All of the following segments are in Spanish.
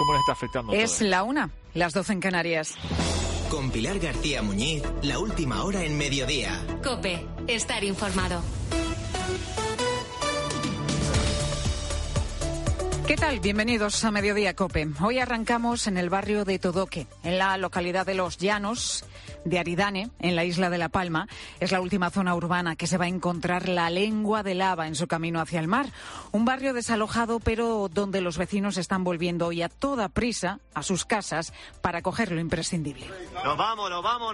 ¿Cómo les está afectando todo Es esto? la 1, las 12 en Canarias. Con Pilar García Muñiz, la última hora en mediodía. COPE, estar informado. ¿Qué tal? Bienvenidos a Mediodía COPE. Hoy arrancamos en el barrio de Todoque, en la localidad de Los Llanos de Aridane, en la isla de La Palma. Es la última zona urbana que se va a encontrar la lengua de lava en su camino hacia el mar. Un barrio desalojado, pero donde los vecinos están volviendo hoy a toda prisa a sus casas para coger lo imprescindible. Nos vamos.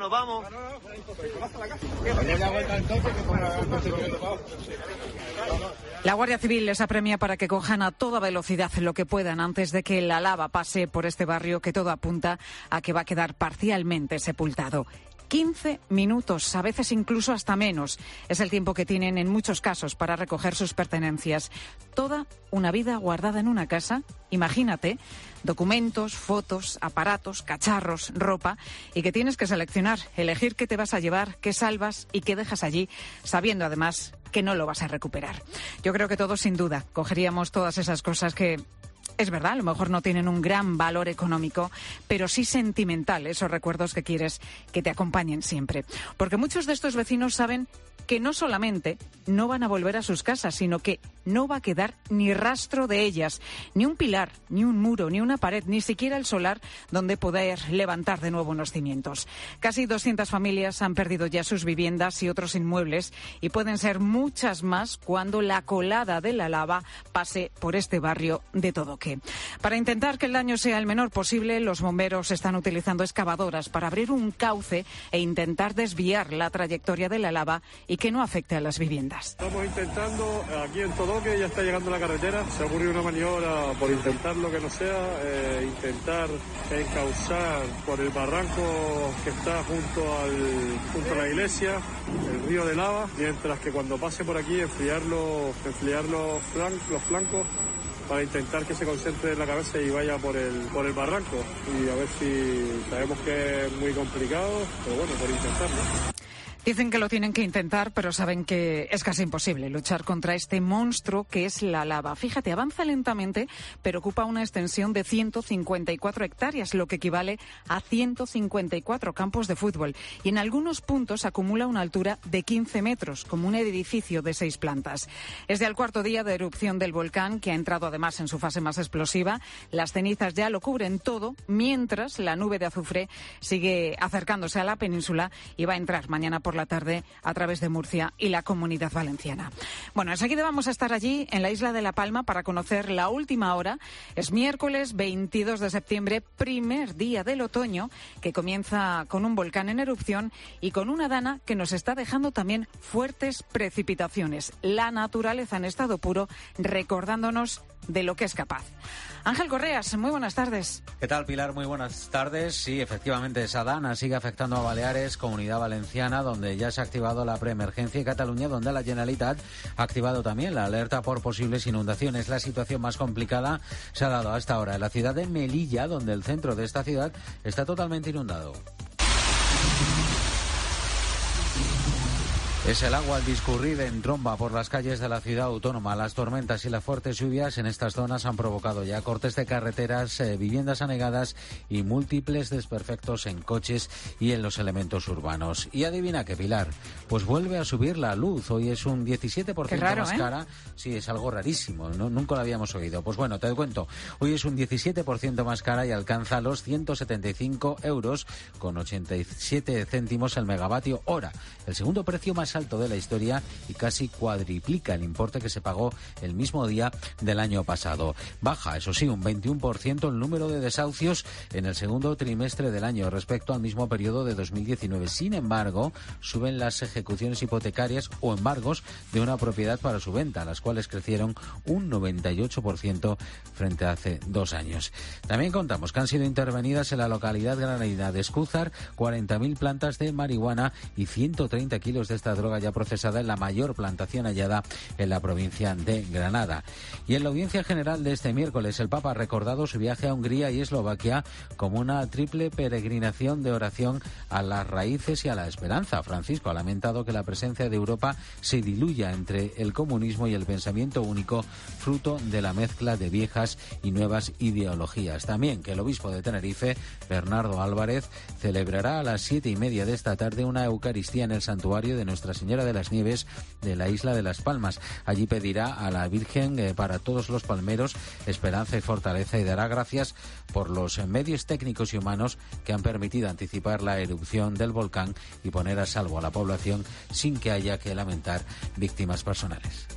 La Guardia Civil les apremia para que cojan a toda velocidad lo que puedan antes de que la lava pase por este barrio, que todo apunta a que va a quedar parcialmente sepultado. 15 minutos, a veces incluso hasta menos, es el tiempo que tienen en muchos casos para recoger sus pertenencias. Toda una vida guardada en una casa, imagínate, documentos, fotos, aparatos, cacharros, ropa, y que tienes que seleccionar, elegir qué te vas a llevar, qué salvas y qué dejas allí, sabiendo además que no lo vas a recuperar. Yo creo que todos, sin duda, cogeríamos todas esas cosas que, es verdad, a lo mejor no tienen un gran valor económico, pero sí sentimental, esos recuerdos que quieres que te acompañen siempre. Porque muchos de estos vecinos saben que no solamente no van a volver a sus casas, sino que no va a quedar ni rastro de ellas, ni un pilar, ni un muro, ni una pared, ni siquiera el solar donde poder levantar de nuevo unos cimientos. Casi 200 familias han perdido ya sus viviendas y otros inmuebles, y pueden ser muchas más cuando la colada de la lava pase por este barrio de Todoque. Para intentar que el daño sea el menor posible, los bomberos están utilizando excavadoras para abrir un cauce e intentar desviar la trayectoria de la lava y que no afecte a las viviendas. Estamos intentando, aquí en Todoque ya está llegando la carretera, se ha ocurrido una maniobra por intentar lo que no sea, intentar encauzar por el barranco que está junto a la iglesia, el río de lava, mientras que cuando pase por aquí enfriar los flancos para intentar que se concentre en la cabeza y vaya por el barranco, y a ver si sabemos que es muy complicado, pero bueno, por intentarlo. Dicen que lo tienen que intentar, pero saben que es casi imposible luchar contra este monstruo que es la lava. Fíjate, avanza lentamente, pero ocupa una extensión de 154 hectáreas, lo que equivale a 154 campos de fútbol. Y en algunos puntos acumula una altura de 15 metros, como un edificio de 6 plantas. Es ya el cuarto día de erupción del volcán, que ha entrado además en su fase más explosiva. Las cenizas ya lo cubren todo, mientras la nube de azufre sigue acercándose a la península y va a entrar mañana por la tarde a través de Murcia y la Comunidad Valenciana. Bueno, enseguida vamos a estar allí en la isla de La Palma para conocer la última hora. Es miércoles 22 de septiembre, primer día del otoño, que comienza con un volcán en erupción y con una dana que nos está dejando también fuertes precipitaciones. La naturaleza en estado puro, recordándonos de lo que es capaz. Ángel Correas, muy buenas tardes. ¿Qué tal, Pilar? Muy buenas tardes. Sí, efectivamente, esa dana sigue afectando a Baleares, Comunidad Valenciana, donde ya se ha activado la preemergencia, y Cataluña, donde la Generalitat ha activado también la alerta por posibles inundaciones. La situación más complicada se ha dado hasta ahora en la ciudad de Melilla, donde el centro de esta ciudad está totalmente inundado. Es el agua al discurrir en tromba por las calles de la ciudad autónoma. Las tormentas y las fuertes lluvias en estas zonas han provocado ya cortes de carreteras, viviendas anegadas y múltiples desperfectos en coches y en los elementos urbanos. Y adivina qué, Pilar, pues vuelve a subir la luz. Hoy es un 17% raro, más cara. Sí, es algo rarísimo, ¿no? Nunca lo habíamos oído. Pues bueno, te cuento. Hoy es un 17% más cara y alcanza los 175 euros con 87 céntimos el megavatio hora. El segundo precio más alto de la historia y casi cuadriplica el importe que se pagó el mismo día del año pasado. Baja, eso sí, un 21% el número de desahucios en el segundo trimestre del año respecto al mismo periodo de 2019. Sin embargo, suben las ejecuciones hipotecarias o embargos de una propiedad para su venta, las cuales crecieron un 98% frente a hace 2 años. También contamos que han sido intervenidas en la localidad granadina de Escúzar 40.000 plantas de marihuana y 130 kilos de esta droga droga ya procesada en la mayor plantación hallada en la provincia de Granada. Y en la audiencia general de este miércoles, el Papa ha recordado su viaje a Hungría y Eslovaquia como una triple peregrinación de oración a las raíces y a la esperanza. Francisco ha lamentado que la presencia de Europa se diluya entre el comunismo y el pensamiento único, fruto de la mezcla de viejas y nuevas ideologías. También que el obispo de Tenerife, Bernardo Álvarez, celebrará a las 7:30 de esta tarde una Eucaristía en el santuario de Nuestra Señora de las Nieves de la isla de Las Palmas. Allí pedirá a la Virgen para todos los palmeros esperanza y fortaleza y dará gracias por los medios técnicos y humanos que han permitido anticipar la erupción del volcán y poner a salvo a la población sin que haya que lamentar víctimas personales.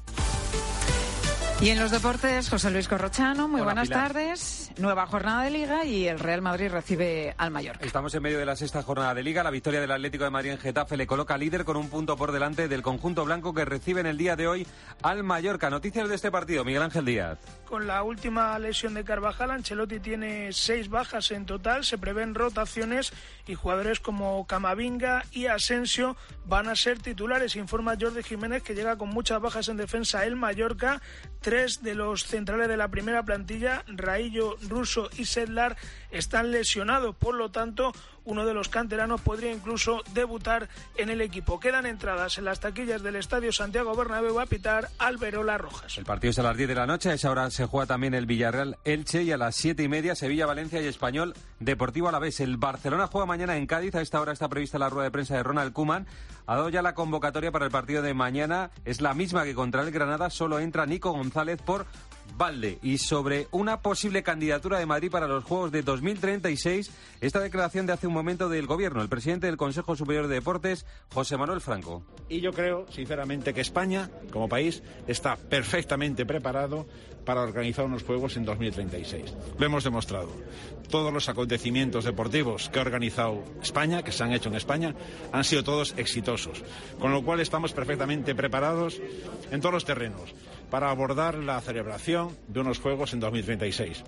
Y en los deportes, José Luis Corrochano, muy buenas Pilar. tardes. Nueva jornada de Liga y el Real Madrid recibe al Mallorca. Estamos en medio de la sexta jornada de Liga. La victoria del Atlético de Madrid en Getafe le coloca líder con un punto por delante del conjunto blanco que recibe en el día de hoy al Mallorca. Noticias de este partido, Miguel Ángel Díaz. Con la última lesión de Carvajal, Ancelotti tiene 6 bajas en total. Se prevén rotaciones y jugadores como Camavinga y Asensio van a ser titulares. Informa Jordi Jiménez que llega con muchas bajas en defensa el Mallorca. 3 de los centrales de la primera plantilla, Raillo, Russo y Sedlar, están lesionados. Por lo tanto, uno de los canteranos podría incluso debutar en el equipo. Quedan entradas en las taquillas del Estadio Santiago Bernabéu a pitar Alberola Rojas. El partido es a las 10 de la noche. A esa hora se juega también el Villarreal Elche y a las 7:30 Sevilla, Valencia y Español Deportivo Alavés. El Barcelona juega mañana en Cádiz. A esta hora está prevista la rueda de prensa de Ronald Koeman. Ha dado ya la convocatoria para el partido de mañana. Es la misma que contra el Granada. Solo entra Nico González por Valde. Y sobre una posible candidatura de Madrid para los Juegos de 2036, esta declaración de hace un momento del Gobierno, el presidente del Consejo Superior de Deportes, José Manuel Franco. Y yo creo, sinceramente, que España, como país, está perfectamente preparado para organizar unos Juegos en 2036. Lo hemos demostrado. Todos los acontecimientos deportivos que ha organizado España, que se han hecho en España, han sido todos exitosos. Con lo cual estamos perfectamente preparados en todos los terrenos para abordar la celebración de unos Juegos en 2036.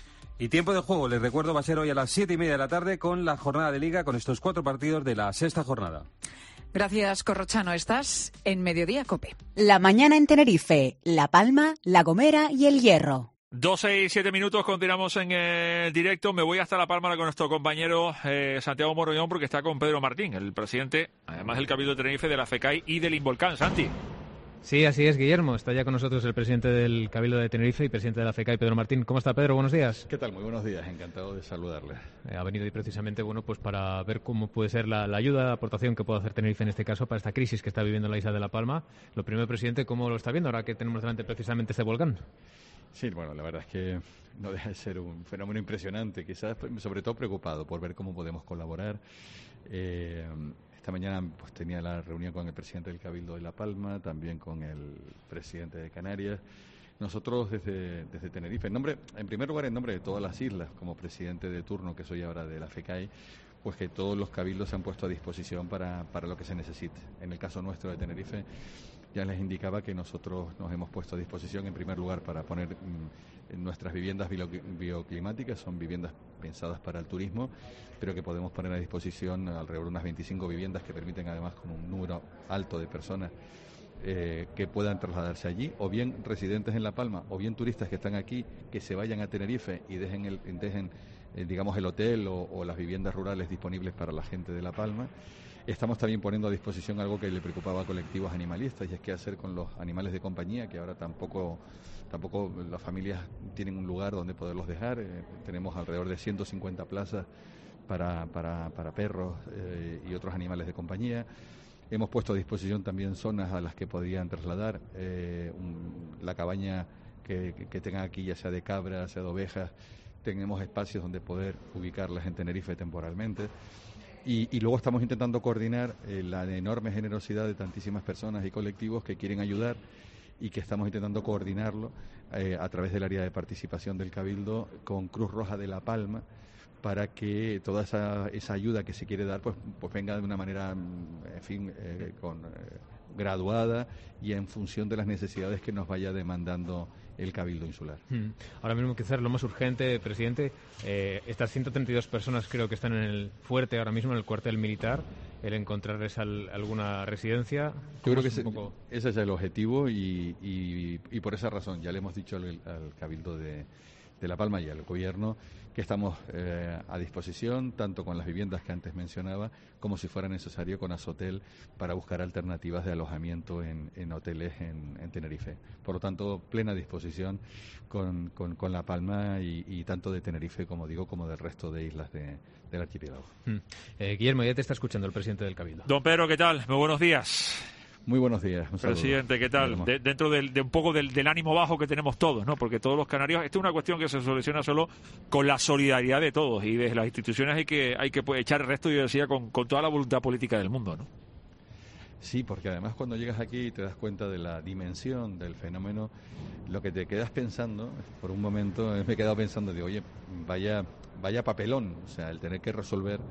Y tiempo de juego, les recuerdo, va a ser hoy a las 7:30 de la tarde con la jornada de Liga, con estos 4 partidos de la sexta jornada. Gracias, Corrochano. Estás en Mediodía COPE. La mañana en Tenerife, La Palma, La Gomera y El Hierro. 12 y 7 minutos, continuamos en directo. Me voy hasta La Palma con nuestro compañero Santiago Morollón, porque está con Pedro Martín, el presidente, además del Cabildo de Tenerife, de la FECAI y del Involcán. Santi. Sí, así es, Guillermo. Está ya con nosotros el presidente del Cabildo de Tenerife y presidente de la FECAI, Pedro Martín. ¿Cómo está, Pedro? Buenos días. ¿Qué tal? Muy buenos días. Encantado de saludarle. Ha venido hoy precisamente pues para ver cómo puede ser la ayuda, la aportación que puede hacer Tenerife en este caso para esta crisis que está viviendo la isla de La Palma. Lo primero, presidente, ¿cómo lo está viendo ahora que tenemos delante precisamente este volcán? Sí, bueno, la verdad es que no deja de ser un fenómeno impresionante, quizás sobre todo preocupado por ver cómo podemos colaborar. Esta mañana pues tenía la reunión con el presidente del Cabildo de La Palma, también con el presidente de Canarias. Nosotros desde Tenerife, en primer lugar en nombre de todas las islas, como presidente de turno que soy ahora de la FECAI, pues que todos los cabildos se han puesto a disposición para lo que se necesite. En el caso nuestro de Tenerife, ya les indicaba que nosotros nos hemos puesto a disposición en primer lugar para poner nuestras viviendas bioclimáticas, son viviendas pensadas para el turismo, pero que podemos poner a disposición alrededor de unas 25 viviendas que permiten además con un número alto de personas que puedan trasladarse allí, o bien residentes en La Palma, o bien turistas que están aquí, que se vayan a Tenerife y dejen digamos el hotel o las viviendas rurales disponibles para la gente de La Palma. Estamos también poniendo a disposición algo que le preocupaba a colectivos animalistas, y es qué hacer con los animales de compañía, que ahora tampoco las familias tienen un lugar donde poderlos dejar. Tenemos alrededor de 150 plazas para perros y otros animales de compañía. Hemos puesto a disposición también zonas a las que podrían trasladar la cabaña que tengan aquí, ya sea de cabras, sea de ovejas. Tenemos espacios donde poder ubicarlas en Tenerife temporalmente. Y luego estamos intentando coordinar la enorme generosidad de tantísimas personas y colectivos que quieren ayudar, y que estamos intentando coordinarlo a través del área de participación del Cabildo con Cruz Roja de La Palma, para que toda esa ayuda que se quiere dar pues venga de una manera, en fin, graduada y en función de las necesidades que nos vaya demandando el Cabildo Insular. Ahora mismo quizás lo más urgente, presidente, estas 132 personas creo que están en el fuerte ahora mismo, en el cuartel militar, el encontrarles alguna residencia. Yo creo que ese es el objetivo y por esa razón ya le hemos dicho al Cabildo de La Palma y al Gobierno que estamos a disposición, tanto con las viviendas que antes mencionaba, como si fuera necesario con Azotel, para buscar alternativas de alojamiento en hoteles en Tenerife. Por lo tanto, plena disposición con La Palma y tanto de Tenerife, como digo, como del resto de islas del archipiélago. Guillermo, ya te está escuchando el presidente del Cabildo. Don Pedro, ¿qué tal? Muy buenos días. Muy buenos días. Presidente, ¿qué tal? Dentro de un poco del ánimo bajo que tenemos todos, ¿no? Porque todos los canarios, esto es una cuestión que se soluciona solo con la solidaridad de todos, y desde las instituciones hay que echar el resto, yo decía, con toda la voluntad política del mundo, ¿no? Sí, porque además cuando llegas aquí y te das cuenta de la dimensión del fenómeno, lo que te quedas pensando, por un momento me he quedado pensando, digo, oye, vaya papelón, o sea, el tener que resolver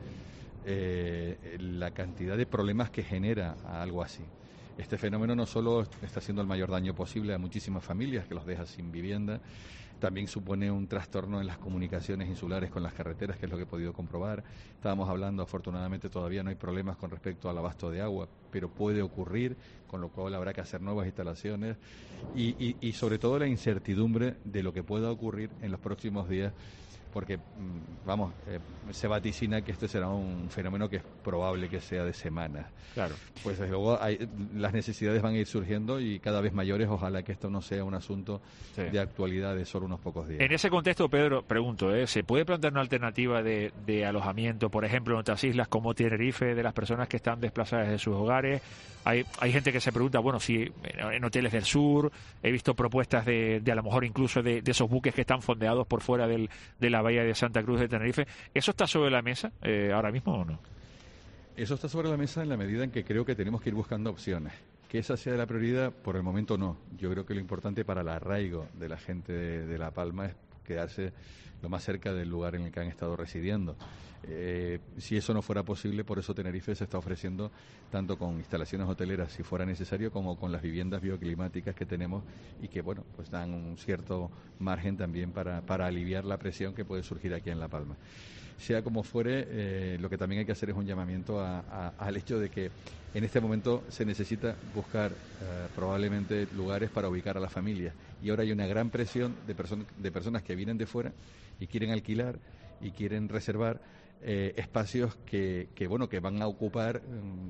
la cantidad de problemas que genera a algo así. Este fenómeno no solo está haciendo el mayor daño posible a muchísimas familias, que los deja sin vivienda, también supone un trastorno en las comunicaciones insulares con las carreteras, que es lo que he podido comprobar. Estábamos hablando, afortunadamente todavía no hay problemas con respecto al abasto de agua, pero puede ocurrir, con lo cual habrá que hacer nuevas instalaciones y sobre todo la incertidumbre de lo que pueda ocurrir en los próximos días, porque, se vaticina que este será un fenómeno que es probable que sea de semanas. Claro. Pues desde luego las necesidades van a ir surgiendo y cada vez mayores. Ojalá que esto no sea un asunto de actualidad de solo unos pocos días. En ese contexto, Pedro, pregunto, ¿se puede plantear una alternativa de alojamiento, por ejemplo, en otras islas como Tenerife, de las personas que están desplazadas de sus hogares? Hay gente que se pregunta, bueno, si en hoteles del sur, he visto propuestas de a lo mejor incluso de esos buques que están fondeados por fuera de la bahía de Santa Cruz de Tenerife. ¿Eso está sobre la mesa ahora mismo o no? Eso está sobre la mesa en la medida en que creo que tenemos que ir buscando opciones. Que esa sea la prioridad, por el momento no. Yo creo que lo importante para el arraigo de la gente de La Palma es quedarse lo más cerca del lugar en el que han estado residiendo. Si eso no fuera posible, por eso Tenerife se está ofreciendo tanto con instalaciones hoteleras, si fuera necesario, como con las viviendas bioclimáticas que tenemos y que, bueno, pues dan un cierto margen también para aliviar la presión que puede surgir aquí en La Palma. Sea como fuere, lo que también hay que hacer es un llamamiento al hecho de que en este momento se necesita buscar probablemente lugares para ubicar a las familias. Y ahora hay una gran presión de personas que vienen de fuera y quieren alquilar y quieren reservar espacios que van a ocupar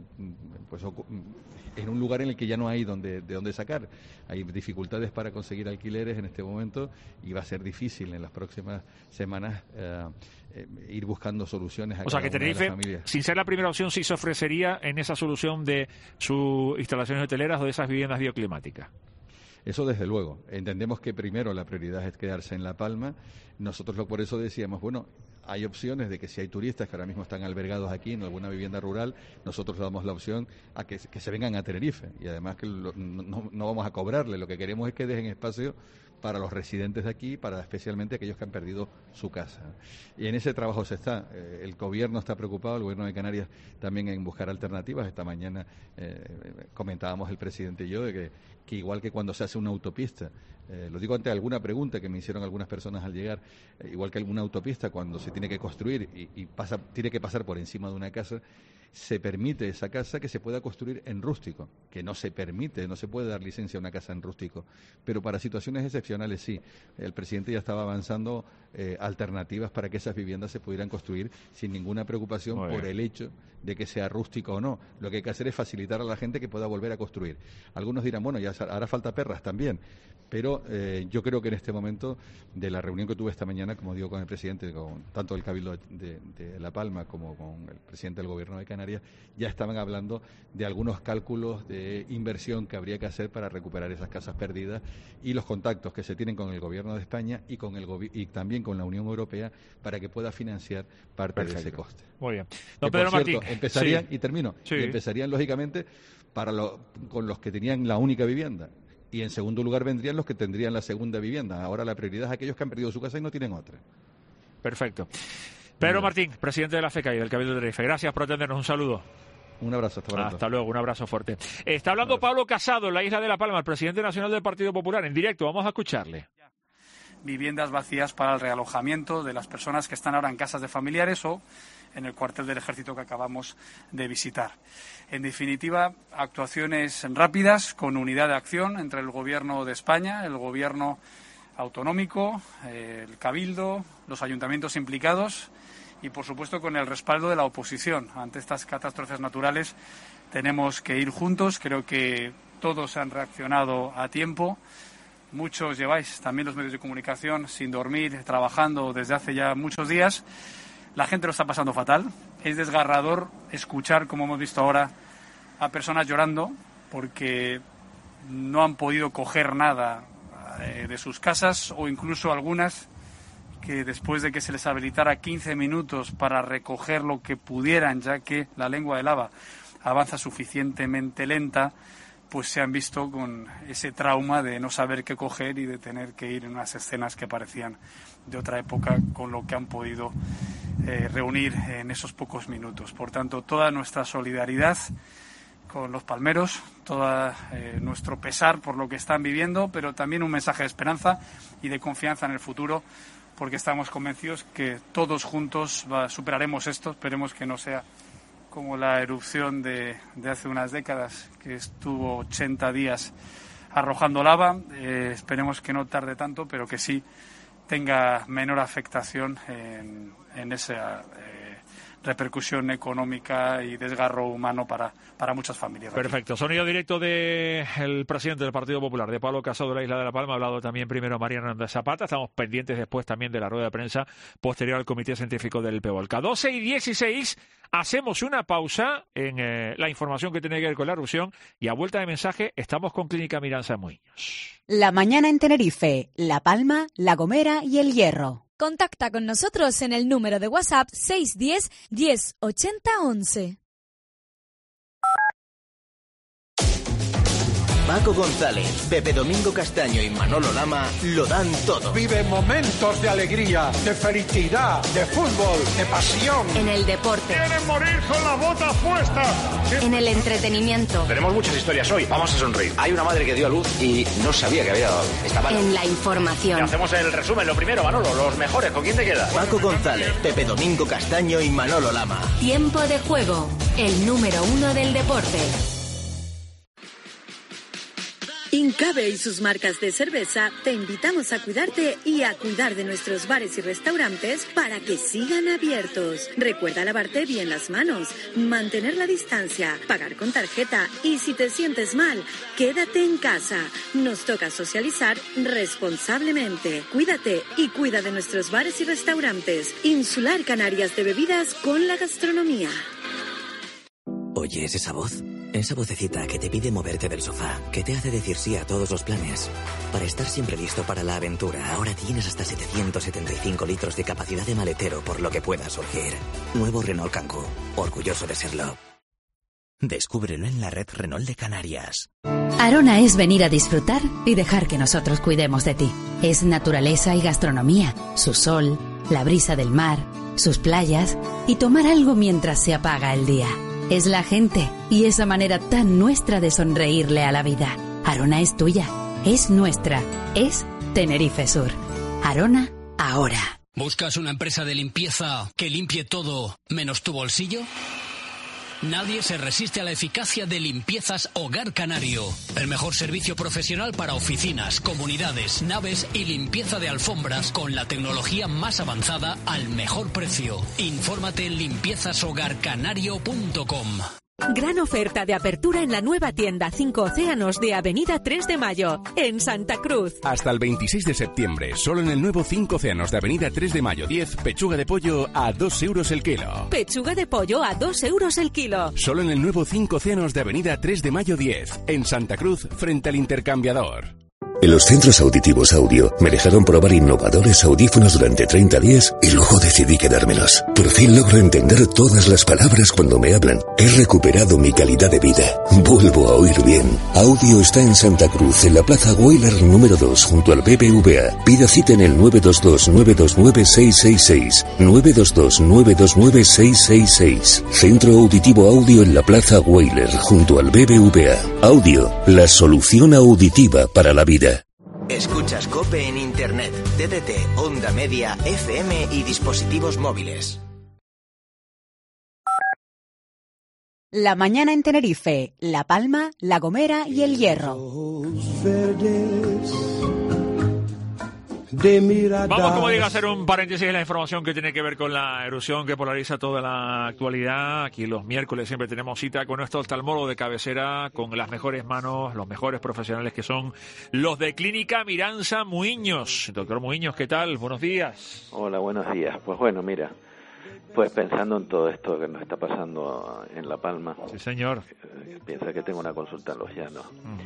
en un lugar en el que ya no hay de dónde sacar. Hay dificultades para conseguir alquileres en este momento y va a ser difícil en las próximas semanas ir buscando soluciones a o sea que Tenerife, sin ser la primera opción, sí se ofrecería en esa solución de sus instalaciones hoteleras o de esas viviendas bioclimáticas. Eso desde luego. Entendemos que primero la prioridad es quedarse en La Palma. Nosotros por eso decíamos, bueno, hay opciones de que si hay turistas que ahora mismo están albergados aquí en alguna vivienda rural, nosotros damos la opción a que se vengan a Tenerife. Y además que no vamos a cobrarle, lo que queremos es que dejen espacio para los residentes de aquí, para especialmente aquellos que han perdido su casa. Y en ese trabajo se está. El gobierno está preocupado, el gobierno de Canarias también, en buscar alternativas. Esta mañana comentábamos el presidente y yo de que igual que cuando se hace una autopista, lo digo ante alguna pregunta que me hicieron algunas personas al llegar, igual que alguna autopista cuando se tiene que construir y tiene que pasar por encima de una casa, se permite esa casa que se pueda construir en rústico, que no se puede dar licencia a una casa en rústico, pero para situaciones excepcionales sí. El presidente ya estaba avanzando alternativas para que esas viviendas se pudieran construir sin ninguna preocupación por el hecho de que sea rústico o no. Lo que hay que hacer es facilitar a la gente que pueda volver a construir. Algunos dirán, bueno, ya hará falta perras también, pero yo creo que en este momento, de la reunión que tuve esta mañana, como digo, con el presidente, con tanto el Cabildo de La Palma como con el presidente del Gobierno de Canarias, ya estaban hablando de algunos cálculos de inversión que habría que hacer para recuperar esas casas perdidas y los contactos que se tienen con el Gobierno de España y también con la Unión Europea para que pueda financiar parte de ese coste. Muy bien. Don Pedro Martín, empezarían, y termino, y empezarían lógicamente con los que tenían la única vivienda. Y en segundo lugar vendrían los que tendrían la segunda vivienda. Ahora la prioridad es aquellos que han perdido su casa y no tienen otra. Perfecto. Pedro Martín, presidente de la FECAI, del Cabildo de Tenerife. Gracias por atendernos. Un saludo. Un abrazo, hasta pronto. Hasta luego, un abrazo fuerte. Está hablando Pablo Casado en la isla de La Palma, el presidente nacional del Partido Popular, en directo. Vamos a escucharle. Viviendas vacías para el realojamiento de las personas que están ahora en casas de familiares o en el cuartel del Ejército que acabamos de visitar. En definitiva, actuaciones rápidas con unidad de acción entre el Gobierno de España, el Gobierno autonómico, el Cabildo, los ayuntamientos implicados y, por supuesto, con el respaldo de la oposición. Ante estas catástrofes naturales tenemos que ir juntos. Creo que todos han reaccionado a tiempo. Muchos lleváis, también los medios de comunicación, sin dormir, trabajando desde hace ya muchos días. La gente lo está pasando fatal. Es desgarrador escuchar, como hemos visto ahora, a personas llorando porque no han podido coger nada de sus casas, o incluso algunas que después de que se les habilitara 15 minutos para recoger lo que pudieran, ya que la lengua de lava avanza suficientemente lenta, pues se han visto con ese trauma de no saber qué coger y de tener que ir en unas escenas que parecían de otra época con lo que han podido reunir en esos pocos minutos. Por tanto, toda nuestra solidaridad con los palmeros, todo nuestro pesar por lo que están viviendo, pero también un mensaje de esperanza y de confianza en el futuro, porque estamos convencidos que todos juntos superaremos esto. Esperemos que no sea como la erupción de hace unas décadas, que estuvo 80 días arrojando lava. Esperemos que no tarde tanto, pero que sí tenga menor afectación en esa repercusión económica y desgarro humano para muchas familias. Perfecto. Sonido directo del presidente del Partido Popular, de Pablo Casado, de la isla de La Palma. Ha hablado también primero María Hernández Zapata. Estamos pendientes después también de la rueda de prensa posterior al Comité Científico del PEVOLCA. 12:16, hacemos una pausa en la información que tiene que ver con la erupción y a vuelta de mensaje estamos con Clínica Miranza de Moinhos. La mañana en Tenerife, La Palma, La Gomera y El Hierro. Contacta con nosotros en el número de WhatsApp 610 10 80 11. Paco González, Pepe Domingo Castaño y Manolo Lama lo dan todo. Vive momentos de alegría, de felicidad, de fútbol, de pasión. En el deporte. ¡Quieren morir con la bota puesta! En el entretenimiento. Tenemos muchas historias hoy, vamos a sonreír. Hay una madre que dio a luz y no sabía que había dado. Estaba... En la información. Hacemos el resumen, lo primero, Manolo, los mejores, ¿con quién te quedas? Paco González, Pepe Domingo Castaño y Manolo Lama. Tiempo de juego, el número 1 del deporte. Incabe y sus marcas de cerveza te invitamos a cuidarte y a cuidar de nuestros bares y restaurantes para que sigan abiertos. Recuerda lavarte bien las manos, mantener la distancia, pagar con tarjeta y si te sientes mal, quédate en casa. Nos toca socializar responsablemente. Cuídate y cuida de nuestros bares y restaurantes. Insular Canarias de bebidas con la gastronomía. ¿Oyes esa voz? Esa vocecita que te pide moverte del sofá, que te hace decir sí a todos los planes. Para estar siempre listo para la aventura, ahora tienes hasta 775 litros de capacidad de maletero por lo que pueda surgir. Nuevo Renault Kangoo, orgulloso de serlo. Descúbrelo en la red Renault de Canarias. Arona es venir a disfrutar y dejar que nosotros cuidemos de ti. Es naturaleza y gastronomía, su sol, la brisa del mar, sus playas y tomar algo mientras se apaga el día. Es la gente y esa manera tan nuestra de sonreírle a la vida. Arona es tuya, es nuestra, es Tenerife Sur. Arona, ahora. ¿Buscas una empresa de limpieza que limpie todo menos tu bolsillo? Nadie se resiste a la eficacia de Limpiezas Hogar Canario. El mejor servicio profesional para oficinas, comunidades, naves y limpieza de alfombras con la tecnología más avanzada al mejor precio. Infórmate en limpiezashogarcanario.com. Gran oferta de apertura en la nueva tienda 5 Océanos de Avenida 3 de Mayo, en Santa Cruz. Hasta el 26 de septiembre, solo en el nuevo 5 Océanos de Avenida 3 de Mayo 10, pechuga de pollo a 2 euros el kilo. Pechuga de pollo a 2 euros el kilo. Solo en el nuevo 5 Océanos de Avenida 3 de Mayo 10, en Santa Cruz, frente al intercambiador. En los centros auditivos Audio me dejaron probar innovadores audífonos durante 30 días y luego decidí quedármelos. Por fin logro entender todas las palabras cuando me hablan. He recuperado mi calidad de vida. Vuelvo a oír bien. Audio está en Santa Cruz, en la Plaza Weyler número 2, junto al BBVA. Pida cita en el 922-929-666. 922-929-666. Centro Auditivo Audio en la Plaza Weyler, junto al BBVA. Audio, la solución auditiva para la vida. Escuchas COPE en Internet, TDT, Onda Media, FM y dispositivos móviles. La mañana en Tenerife, La Palma, La Gomera y El Hierro. Vamos, como digo, a hacer un paréntesis en la información que tiene que ver con la erupción que polariza toda la actualidad. Aquí los miércoles siempre tenemos cita con nuestro oftalmólogo de cabecera, con las mejores manos, los mejores profesionales que son los de Clínica Miranza Muiños. Doctor Muiños, ¿qué tal? Buenos días. Hola, buenos días. Pues bueno, mira, pues pensando en todo esto que nos está pasando en La Palma. Sí, señor. Piensa que tengo una consulta en Los Llanos.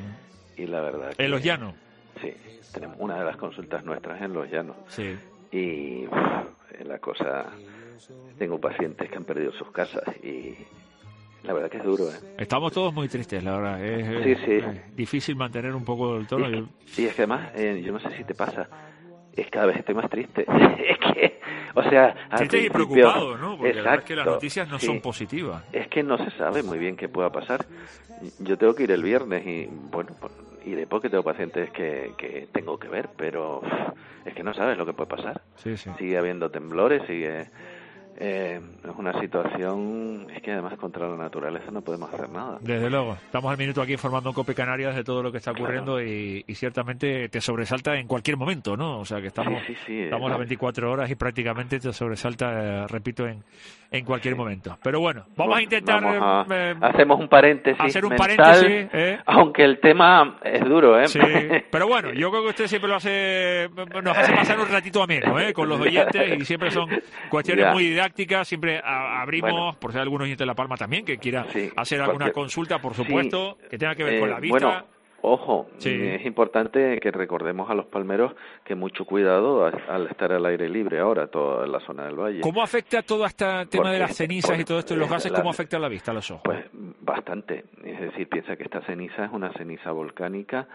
Y la verdad que... ¿En Los Llanos? Sí, tenemos una de las consultas nuestras en Los Llanos. Sí. Y la cosa... Tengo pacientes que han perdido sus casas y la verdad que es duro, ¿eh? Estamos todos muy tristes, la verdad. Es difícil mantener un poco el tono. Sí, es que además, yo no sé si te pasa, es cada vez estoy más triste. Es que, o sea... Triste y preocupado, ¿no? Porque la verdad es que las noticias no son positivas. Es que no se sabe muy bien qué pueda pasar. Yo tengo que ir el viernes y, bueno, pues iré porque tengo pacientes que tengo que ver, pero es que no sabes lo que puede pasar. Sí, sí. Sigue habiendo temblores, sigue... es una situación, es que además contra la naturaleza no podemos hacer nada. Desde luego, estamos al minuto aquí informando en COPE Canarias de todo lo que está ocurriendo. Claro. Y ciertamente te sobresalta en cualquier momento, ¿no? O sea que estamos a las 24 horas y prácticamente te sobresalta, repito, en cualquier momento. Pero bueno, vamos a intentar... hacemos un paréntesis hacer un mental, paréntesis, aunque el tema es duro, ¿eh? Sí, pero bueno, yo creo que usted siempre nos hace pasar un ratito ameno, con los oyentes, y siempre son cuestiones muy didácticas. Siempre abrimos, por si hay algún oyente de La Palma también que quiera hacer alguna consulta, por supuesto, que tenga que ver con la vista. Bueno, ojo, es importante que recordemos a los palmeros que mucho cuidado al estar al aire libre ahora, toda la zona del valle. ¿Cómo afecta todo este tema de las cenizas y todo esto y los gases? ¿Cómo afecta a la vista, a los ojos? Pues bastante. Es decir, piensa que esta ceniza es una ceniza volcánica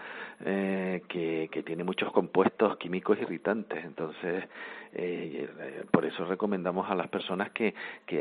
que tiene muchos compuestos químicos irritantes. Entonces, por eso recomendamos a las personas que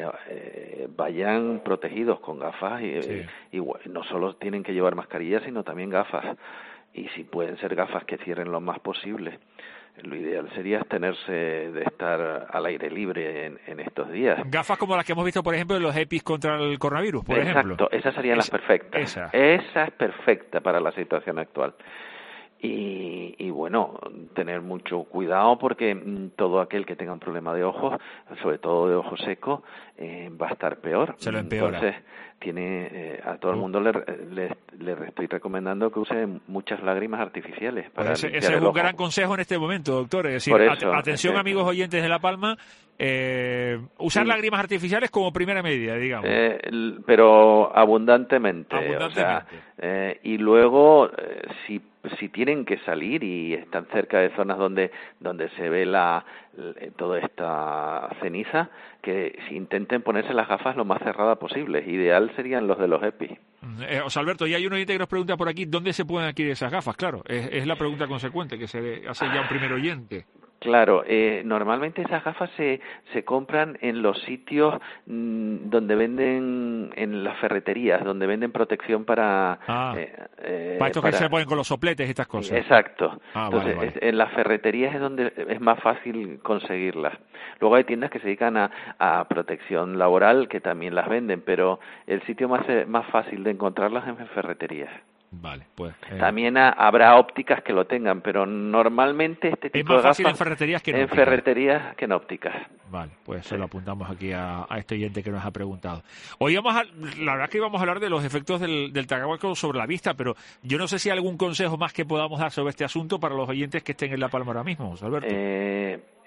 vayan protegidos con gafas y no solo tienen que llevar mascarillas, sino también gafas. Y si pueden ser gafas que cierren lo más posible. Lo ideal sería abstenerse de estar al aire libre en estos días. Gafas como las que hemos visto, por ejemplo, en los EPIs contra el coronavirus, por ejemplo. Exacto, esas serían las perfectas. Esa es perfecta para la situación actual. Y bueno, tener mucho cuidado porque todo aquel que tenga un problema de ojos, sobre todo de ojo seco, va a estar peor. Se lo empeora. Entonces, a todo el mundo le estoy recomendando que use muchas lágrimas artificiales. Para ese es un gran consejo en este momento, doctor. Es decir, atención, amigos oyentes de La Palma, usar lágrimas artificiales como primera medida, digamos. Pero abundantemente. O sea, y luego, si tienen que salir y están cerca de zonas donde se ve toda esta ceniza, que intenten ponerse las gafas lo más cerradas posible. Ideal serían los de los EPI. José Alberto, y hay un oyente que nos pregunta por aquí, ¿dónde se pueden adquirir esas gafas? Claro, es la pregunta consecuente que se hace ya un primer oyente. Claro, normalmente esas gafas se compran en los sitios donde venden, en las ferreterías, donde venden protección para... para estos que se ponen con los sopletes y estas cosas. Exacto. Entonces, en las ferreterías es donde es más fácil conseguirlas. Luego hay tiendas que se dedican a protección laboral que también las venden, pero el sitio más fácil de encontrarlas es en ferreterías. Vale, pues... También habrá ópticas que lo tengan, pero normalmente este tipo de gafas... Es más fácil en ferreterías que en ópticas. En ferreterías que en ópticas. Vale, pues se lo apuntamos aquí a este oyente que nos ha preguntado. Hoy la verdad que íbamos a hablar de los efectos del tabaco sobre la vista, pero yo no sé si hay algún consejo más que podamos dar sobre este asunto para los oyentes que estén en La Palma ahora mismo, Alberto.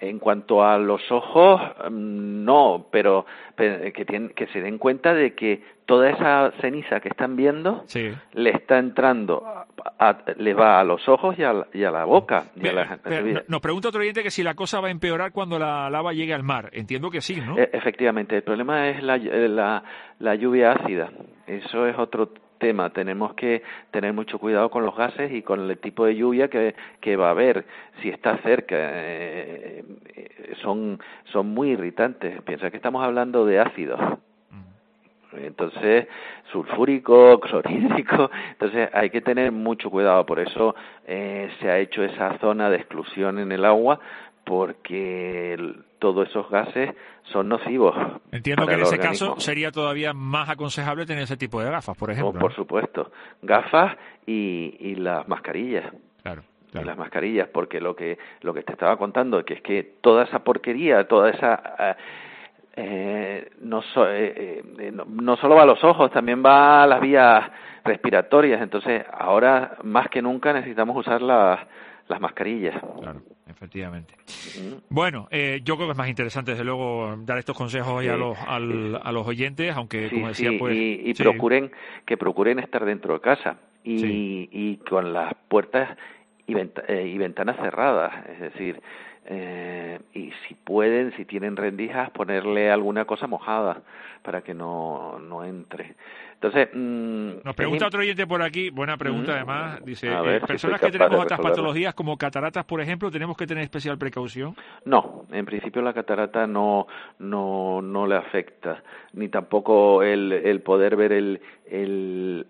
En cuanto a los ojos, no, pero que se den cuenta de que toda esa ceniza que están viendo le está entrando, le va a los ojos y a la boca. Nos pregunta otro oyente que si la cosa va a empeorar cuando la lava llegue al mar. Entiendo que sí, ¿no? Efectivamente, el problema es la lluvia ácida. Eso es otro tema. Tenemos que tener mucho cuidado con los gases y con el tipo de lluvia que va a haber. Si está cerca, son muy irritantes. Piensa que estamos hablando de ácidos. Entonces, sulfúrico, clorhídrico, entonces hay que tener mucho cuidado. Por eso se ha hecho esa zona de exclusión en el agua, porque todos esos gases son nocivos. Entiendo que en ese caso sería todavía más aconsejable tener ese tipo de gafas, por ejemplo. Por supuesto, gafas y las mascarillas. Claro. Y las mascarillas, porque lo que te estaba contando, que es que toda esa porquería, toda esa no solo va a los ojos, también va a las vías respiratorias. Entonces, ahora más que nunca necesitamos usar las mascarillas. Claro, efectivamente. Bueno, yo creo que es más interesante, desde luego, dar estos consejos hoy a los oyentes, aunque, como decía, pues... Y procuren estar dentro de casa y con las puertas y ventanas cerradas, es decir... y si pueden, si tienen rendijas, ponerle alguna cosa mojada para que no entre. Entonces, nos pregunta otro oyente por aquí, buena pregunta además, dice, personas si que tenemos otras patologías como cataratas, por ejemplo, ¿tenemos que tener especial precaución? No, en principio la catarata no le afecta, ni tampoco el poder ver el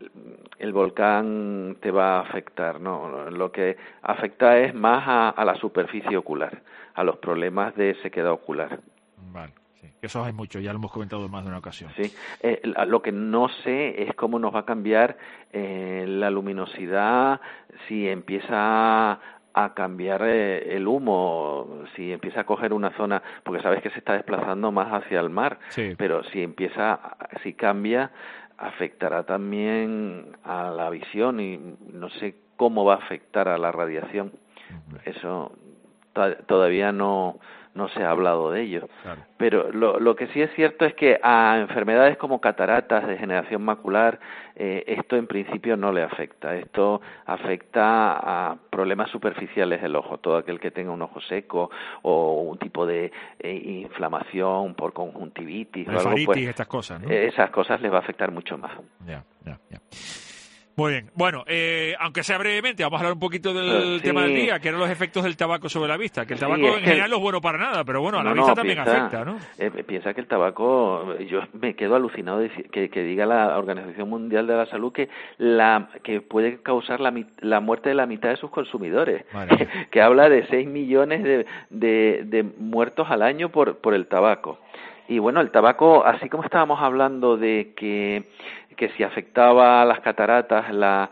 volcán te va a afectar, no, lo que afecta es más a la superficie ocular, a los problemas de sequedad ocular. Vale. Eso hay mucho, ya lo hemos comentado en más de una ocasión. Sí, lo que no sé es cómo nos va a cambiar la luminosidad, si empieza a cambiar el humo, si empieza a coger una zona, porque sabes que se está desplazando más hacia el mar, pero si cambia, afectará también a la visión y no sé cómo va a afectar a la radiación. Eso todavía no se ha hablado de ello. Claro. Pero lo que sí es cierto es que a enfermedades como cataratas, degeneración macular, esto en principio no le afecta. Esto afecta a problemas superficiales del ojo. Todo aquel que tenga un ojo seco o un tipo de inflamación por conjuntivitis o algo, pues, estas cosas, ¿no? Esas cosas les va a afectar mucho más. Ya. Muy bien. Bueno, aunque sea brevemente, vamos a hablar un poquito del tema del día, que eran los efectos del tabaco sobre la vista. Que el tabaco en general no es bueno para nada, pero bueno, a la vista también afecta, ¿no? Piensa que el tabaco, yo me quedo alucinado de que diga la Organización Mundial de la Salud que puede causar la muerte de la mitad de sus consumidores. Que habla de 6 millones de muertos al año por el tabaco. Y bueno, el tabaco, así como estábamos hablando de que si afectaba a las cataratas, la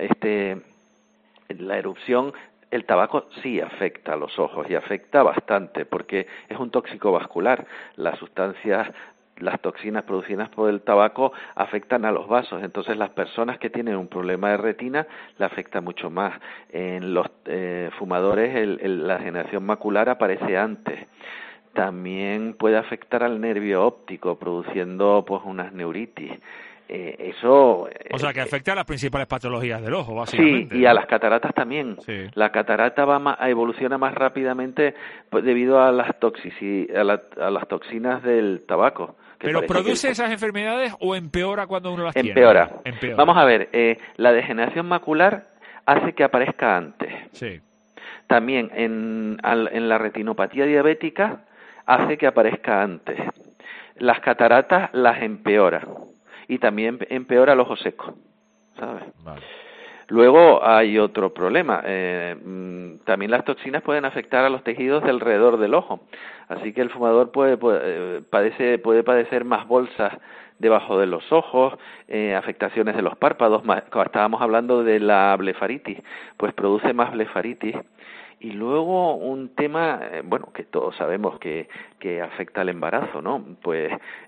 erupción, el tabaco sí afecta a los ojos y afecta bastante porque es un tóxico vascular. Las toxinas producidas por el tabaco afectan a los vasos, entonces las personas que tienen un problema de retina le afecta mucho más. En los fumadores la degeneración macular aparece antes. También puede afectar al nervio óptico, produciendo pues unas neuritis. O sea, que afecta a las principales patologías del ojo, básicamente. Sí, y a las cataratas también. Sí. La catarata evoluciona más rápidamente debido a las toxinas del tabaco. ¿Pero produce esas enfermedades o empeora cuando uno las tiene? Empeora. Vamos a ver, la degeneración macular hace que aparezca antes. Sí. También en la retinopatía diabética hace que aparezca antes. Las cataratas las empeora. Y también empeora el ojo seco, ¿sabes? Vale. Luego hay otro problema. También las toxinas pueden afectar a los tejidos de alrededor del ojo. Así que el fumador puede padecer más bolsas debajo de los ojos, afectaciones de los párpados. Como estábamos hablando de la blefaritis, pues produce más blefaritis. Y luego un tema, que todos sabemos que afecta al embarazo, ¿no? Pues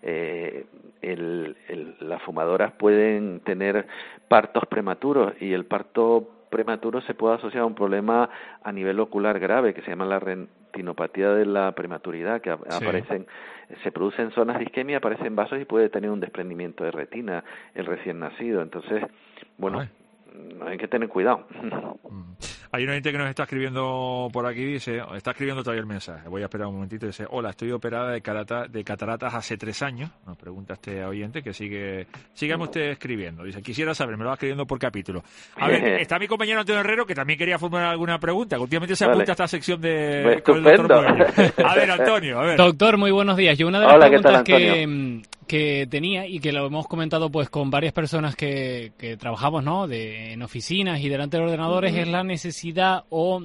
las fumadoras pueden tener partos prematuros y el parto prematuro se puede asociar a un problema a nivel ocular grave que se llama la retinopatía de la prematuridad, que aparecen, se producen zonas de isquemia, aparecen vasos y puede tener un desprendimiento de retina el recién nacido. Entonces, bueno, hay que tener cuidado. Hay una gente que nos está escribiendo por aquí, dice, está escribiendo todavía el mensaje, voy a esperar un momentito, dice, hola, estoy operada de cataratas hace 3 años, nos pregunta este oyente que sígame usted escribiendo, dice, quisiera saber, me lo va escribiendo por capítulo. A ver, está mi compañero Antonio Herrero, que también quería formular alguna pregunta, que últimamente se apunta a esta sección de... Pues estupendo. A ver, Antonio, a ver. Doctor, muy buenos días. Yo una de las preguntas que tenía y que lo hemos comentado pues con varias personas que trabajamos, ¿no?, en oficinas y delante de ordenadores, es la necesidad o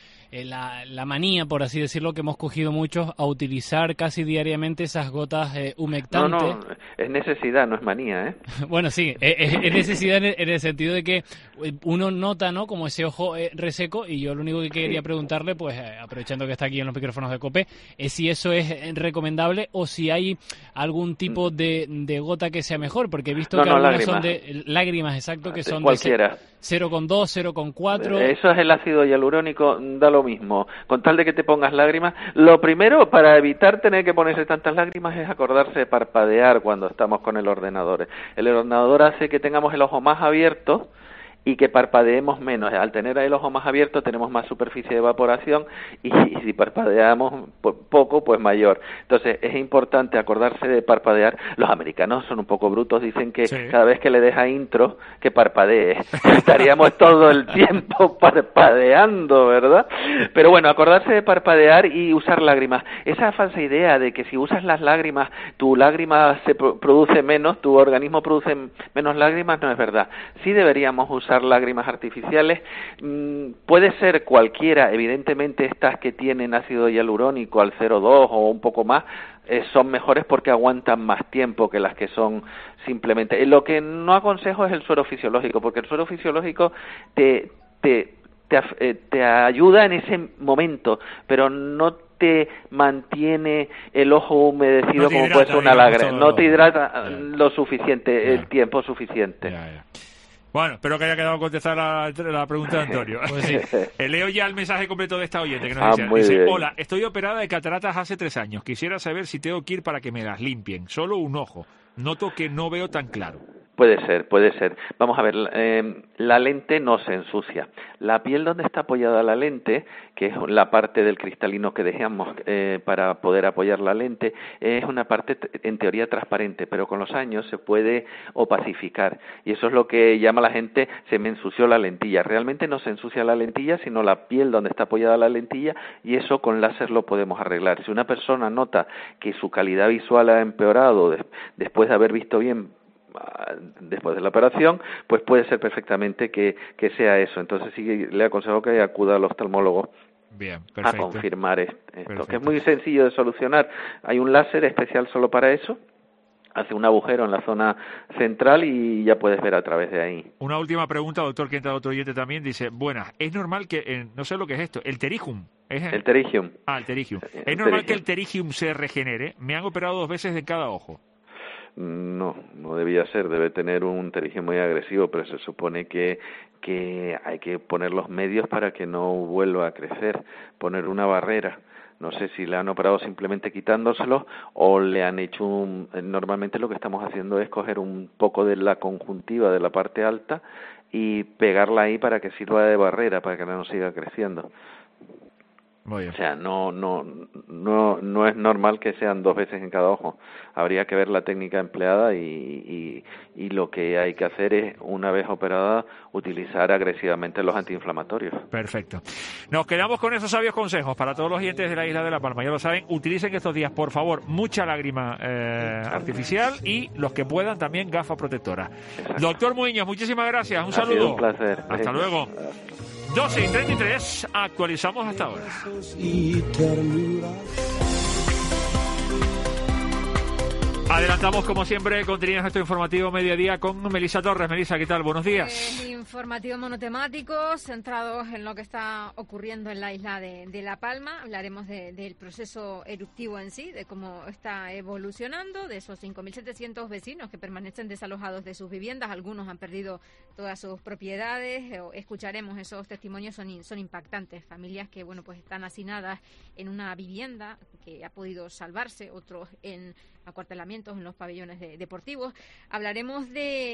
la manía, por así decirlo, que hemos cogido muchos a utilizar casi diariamente esas gotas humectantes. No, es necesidad, no es manía, ¿eh? Bueno, sí, es necesidad en el sentido de que uno nota, ¿no?, como ese ojo reseco, y yo lo único que quería preguntarle, pues aprovechando que está aquí en los micrófonos de COPE, es si eso es recomendable o si hay algún tipo de gota que sea mejor, porque he visto que algunas son de lágrimas, exacto, que son cualquiera. De 0,2, 0,4... Eso es el ácido hialurónico, da lo mismo. Con tal de que te pongas lágrimas, lo primero para evitar tener que ponerse tantas lágrimas es acordarse de parpadear cuando estamos con el ordenador. El ordenador hace que tengamos el ojo más abierto y que parpadeemos menos. Al tener el ojo más abierto tenemos más superficie de evaporación y si parpadeamos poco, pues mayor. Entonces es importante acordarse de parpadear. Los americanos son un poco brutos, dicen que cada vez que le des a intro, que parpadee. Estaríamos todo el tiempo parpadeando, ¿verdad? Pero bueno, acordarse de parpadear y usar lágrimas. Esa falsa idea de que si usas las lágrimas, tu lágrima se produce menos, tu organismo produce menos lágrimas, no es verdad. Sí deberíamos usar lágrimas artificiales, puede ser cualquiera, evidentemente estas que tienen ácido hialurónico al 0,2 o un poco más, son mejores porque aguantan más tiempo que las que son simplemente. Lo que no aconsejo es el suero fisiológico, porque el suero fisiológico te ayuda en ese momento, pero no te mantiene el ojo humedecido como puede ser una lágrima, no te hidrata lo suficiente, el tiempo suficiente. Bueno, espero que haya quedado contestar la pregunta de Antonio. Pues sí. Leo ya el mensaje completo de esta oyente que nos dice, hola, estoy operada de cataratas hace 3 años. Quisiera saber si tengo que ir para que me las limpien. Solo un ojo. Noto que no veo tan claro. Puede ser. Vamos a ver, la lente no se ensucia. La piel donde está apoyada la lente, que es la parte del cristalino que dejamos para poder apoyar la lente, es una parte en teoría transparente, pero con los años se puede opacificar. Y eso es lo que llama la gente, se me ensució la lentilla. Realmente no se ensucia la lentilla, sino la piel donde está apoyada la lentilla, y eso con láser lo podemos arreglar. Si una persona nota que su calidad visual ha empeorado después de haber visto bien, después de la operación, pues puede ser perfectamente que sea eso. Entonces sí le aconsejo que acuda al oftalmólogo a confirmar esto, que es muy sencillo de solucionar. Hay un láser especial solo para eso, hace un agujero en la zona central y ya puedes ver a través de ahí. Una última pregunta, doctor, que entra otro oyente también, dice, buenas, ¿es normal que, no sé lo que es esto, el pterygium? El pterygium. El pterygium. ¿Es normal que el pterygium se regenere? Me han operado 2 veces de cada ojo. No debía ser, debe tener un pterygium muy agresivo, pero se supone que hay que poner los medios para que no vuelva a crecer, poner una barrera. No sé si le han operado simplemente quitándoselo o le han hecho normalmente lo que estamos haciendo es coger un poco de la conjuntiva de la parte alta y pegarla ahí para que sirva de barrera, para que no siga creciendo. Muy bien. O sea, no es normal que sean 2 veces en cada ojo. Habría que ver la técnica empleada y lo que hay que hacer es, una vez operada, utilizar agresivamente los antiinflamatorios. Perfecto. Nos quedamos con esos sabios consejos para todos los oyentes de la isla de La Palma. Ya lo saben, utilicen estos días, por favor, mucha lágrima artificial y los que puedan también gafas protectoras. Doctor Muñoz, muchísimas gracias. Un saludo. Ha sido un placer. Hasta luego. 12:33, actualizamos hasta ahora. Adelantamos, como siempre, contenido nuestro informativo mediodía con Melisa Torres. Melisa, ¿qué tal? Buenos días. Informativo monotemático, centrados en lo que está ocurriendo en la isla de La Palma. Hablaremos del proceso eruptivo en sí, de cómo está evolucionando, de esos 5.700 vecinos que permanecen desalojados de sus viviendas. Algunos han perdido todas sus propiedades. Escucharemos esos testimonios, son impactantes. Familias que, bueno, pues están hacinadas en una vivienda que ha podido salvarse, otros en acuartelamientos en los pabellones deportivos. Hablaremos